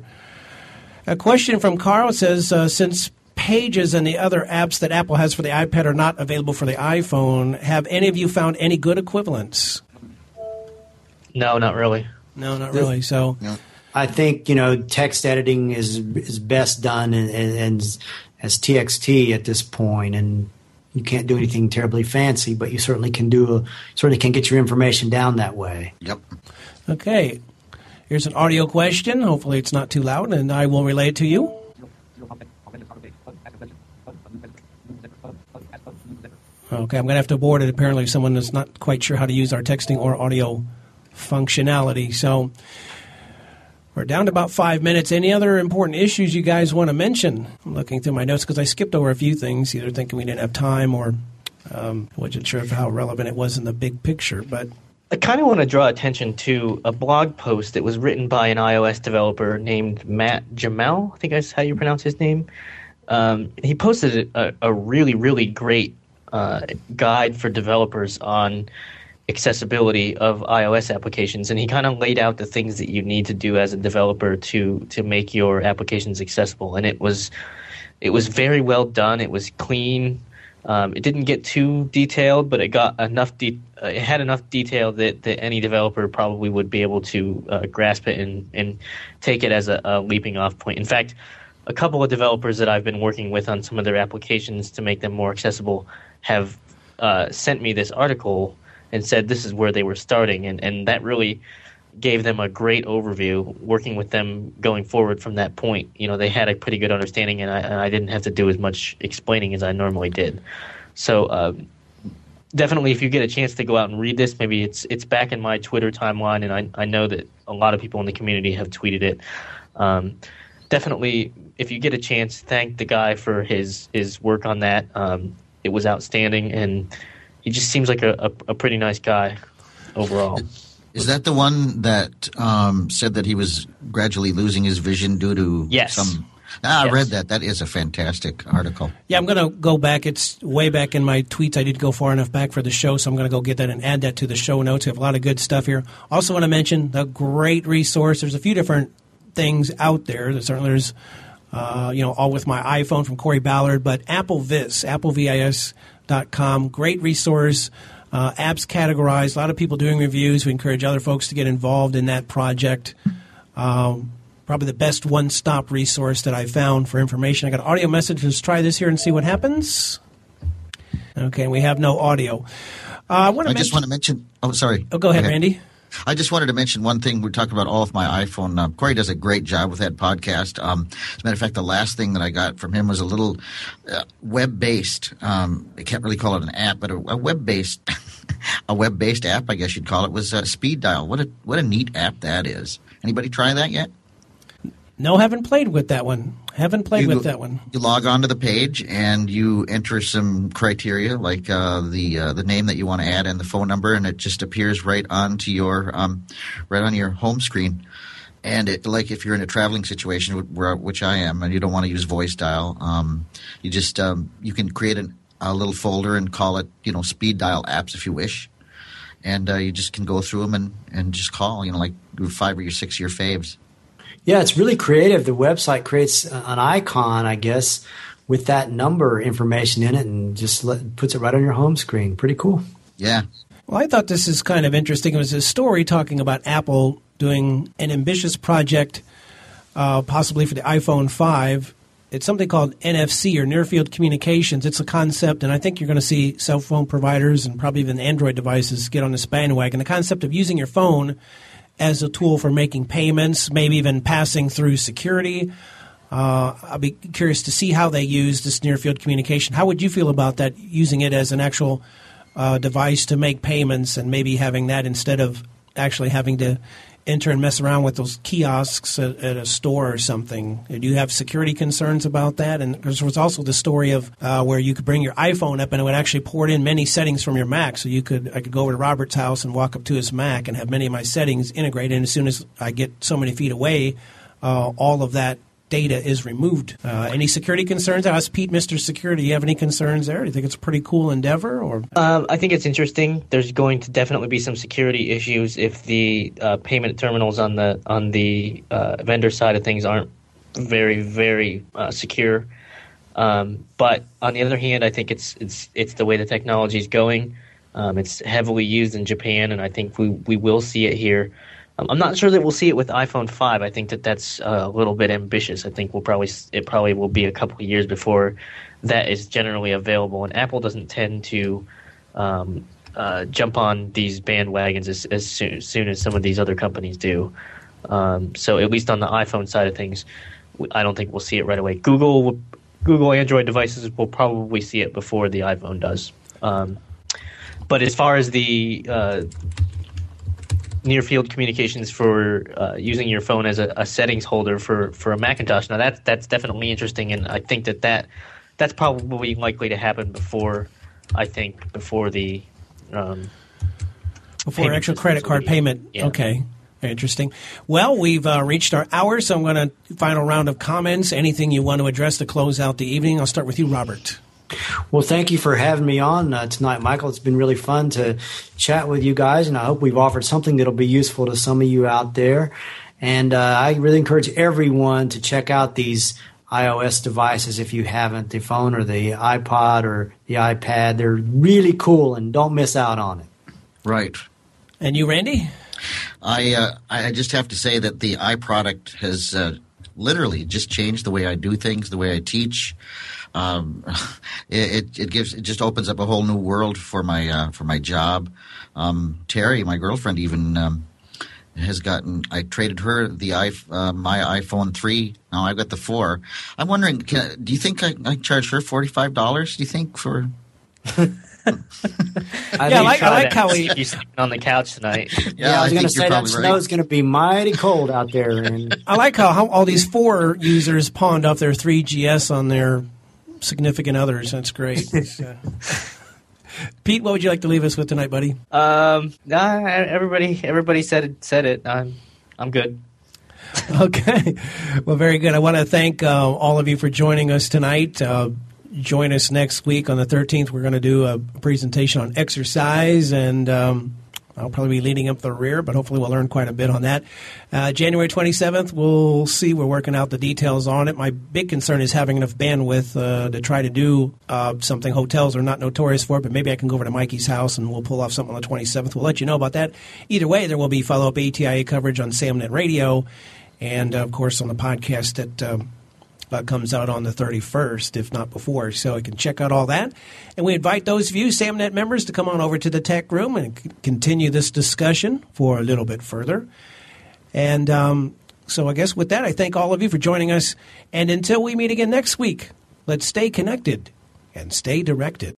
A question from Carl says, uh, since Pages and the other apps that Apple has for the iPad are not available for the iPhone, have any of you found any good equivalents? No, not really. No, not really. So, I think, you know, text editing is is best done in, in, in, as T X T at this point, and you can't do anything terribly fancy, but you certainly can do certainly can get your information down that way. Yep. okay. Here's an audio question. Hopefully it's not too loud, and I will relay it to you. Okay, I'm going to have to abort it. Apparently someone is not quite sure how to use our texting or audio functionality. So we're down to about five minutes. Any other important issues you guys want to mention? I'm looking through my notes because I skipped over a few things, either thinking we didn't have time or um, wasn't sure of how relevant it was in the big picture. But I kind of want to draw attention to a blog post that was written by an iOS developer named Matt Jamel. I think that's how you pronounce his name. Um, he posted a, a really, really great uh, guide for developers on accessibility of iOS applications, and he kind of laid out the things that you need to do as a developer to to make your applications accessible. And it was it was very well done. It was clean. Um, it didn't get too detailed, but it got enough. De- uh, it had enough detail that, that any developer probably would be able to uh, grasp it and, and take it as a, a leaping off point. In fact, a couple of developers that I've been working with on some of their applications to make them more accessible have uh, sent me this article and said this is where they were starting, and, and that really gave them a great overview. Working with them going forward from that point, you know, they had a pretty good understanding, and I, and I didn't have to do as much explaining as I normally did. So uh, definitely, if you get a chance to go out and read this, maybe it's it's back in my Twitter timeline, and I, I know that a lot of people in the community have tweeted it. Um, definitely, if you get a chance, thank the guy for his, his work on that. Um, it was outstanding, and he just seems like a, a, a pretty nice guy overall. Is that the one that um, said that he was gradually losing his vision due to yes. some Ah, I yes. read that. That is a fantastic article. Yeah, I'm going to go back. It's way back in my tweets. I did go far enough back for the show, so I'm going to go get that and add that to the show notes. We have a lot of good stuff here. Also want to mention the great resource. There's a few different things out there. There's certainly there's, uh, you know, all with my iPhone from Corey Ballard, but Apple Vis, apple vis dot com, great resource. Uh, apps categorized. A lot of people doing reviews. We encourage other folks to get involved in that project. Um, Probably the best one-stop resource that I found for information. I got an audio message. Let's try this here and see what happens. Okay, we have no audio. Uh, I, want to I mention, just want to mention – oh, sorry. Oh, go ahead, okay. Randy. I just wanted to mention one thing. We talked about all of my iPhone. Uh, Corey does a great job with that podcast. Um, as a matter of fact, the last thing that I got from him was a little uh, web-based um, – I can't really call it an app, but a, a web-based – a web-based app, I guess you'd call it, was uh, Speed Dial. What a, what a neat app that is. Anybody try that yet? No, haven't played with that one. Haven't played you, with that one. You log on to the page and you enter some criteria like uh, the uh, the name that you want to add and the phone number, and it just appears right onto your um, right on your home screen. And it, like if you're in a traveling situation, where, which I am, and you don't want to use voice dial, um, you just um, you can create an, a little folder and call it, you know, Speed Dial apps if you wish, and uh, you just can go through them and, and just call, you know, like five or your six of your faves. Yeah, it's really creative. The website creates an icon, I guess, with that number information in it and just let, puts it right on your home screen. Pretty cool. Yeah. Well, I thought this is kind of interesting. It was a story talking about Apple doing an ambitious project, uh, possibly for the iPhone five. It's something called N F C, or Near Field Communications. It's a concept, and I think you're going to see cell phone providers and probably even Android devices get on this bandwagon. The concept of using your phone as a tool for making payments, maybe even passing through security. Uh, I'll be curious to see how they use this near-field communication. How would you feel about that, using it as an actual uh, device to make payments and maybe having that instead of actually having to enter and mess around with those kiosks at, at a store or something? Do you have security concerns about that? And there was also the story of uh, where you could bring your iPhone up and it would actually port in many settings from your Mac. So you could, I could go over to Robert's house and walk up to his Mac and have many of my settings integrated. And as soon as I get so many feet away, uh, all of that data is removed. Uh, any security concerns? I asked Pete, Mister Security, do you have any concerns there? Do you think it's a pretty cool endeavor? Or um, I think it's interesting. There's going to definitely be some security issues if the uh, payment terminals on the on the uh, vendor side of things aren't very, very uh, secure. Um, but on the other hand, I think it's it's it's the way the technology is going. Um, it's heavily used in Japan, and I think we, we will see it here. I'm not sure that we'll see it with iPhone five. I think that that's a little bit ambitious. I think we'll probably it probably will be a couple of years before that is generally available. And Apple doesn't tend to um, uh, jump on these bandwagons as, as, soon, as soon as some of these other companies do. Um, so at least on the iPhone side of things, I don't think we'll see it right away. Google Google Android devices will probably see it before the iPhone does. Um, but as far as the uh, near-field communications for uh, using your phone as a, a settings holder for, for a Macintosh. Now, that's that's definitely interesting, and I think that, that that's probably likely to happen before, I think, before the um, before actual credit card payment. Yeah. Okay. Very interesting. Well, we've uh, reached our hour, so I'm going to final round of comments. Anything you want to address to close out the evening? I'll start with you, Robert. Well, thank you for having me on uh, tonight, Michael. It's been really fun to chat with you guys, and I hope we've offered something that'll be useful to some of you out there. And uh, I really encourage everyone to check out these iOS devices if you haven't, the phone or the iPod or the iPad. They're really cool, and don't miss out on it. Right. And you, Randy? I uh, I just have to say that the iProduct has uh, literally just changed the way I do things, the way I teach. um, it, it gives it just opens up a whole new world for my uh, for my job. Um, Terry, my girlfriend, even um, has gotten. I traded her the uh, my iPhone three. Now I've got the four. I'm wondering, can, do you think I, I charge her forty-five dollars? Do you think for? I yeah, I like, I like how we you sleeping on the couch tonight. Yeah, yeah I was I going to say that right. snow's going to be mighty cold out there. And I like how, how all these four users pawned off their three G S on their significant others. That's great. So. Pete, what would you like to leave us with tonight, buddy? Um, nah, everybody, everybody said it. Said it. I'm, I'm good. Okay, well, very good. I want to thank uh, all of you for joining us tonight. Uh, join us next week on the thirteenth. We're going to do a presentation on exercise, and um, I'll probably be leading up the rear, but hopefully we'll learn quite a bit on that. Uh, January twenty-seventh, we'll see. We're working out the details on it. My big concern is having enough bandwidth uh, to try to do uh, something. Hotels are not notorious for it, but maybe I can go over to Mikey's house and we'll pull off something on the twenty-seventh. We'll let you know about that. Either way, there will be follow-up A T I A coverage on SamNet Radio and, uh, of course, on the podcast that um, uh, comes out on the thirty-first, if not before. So you can check out all that. And we invite those of you, SamNet members, to come on over to the tech room and c- continue this discussion for a little bit further. And um, so I guess with that, I thank all of you for joining us. And until we meet again next week, let's stay connected and stay directed.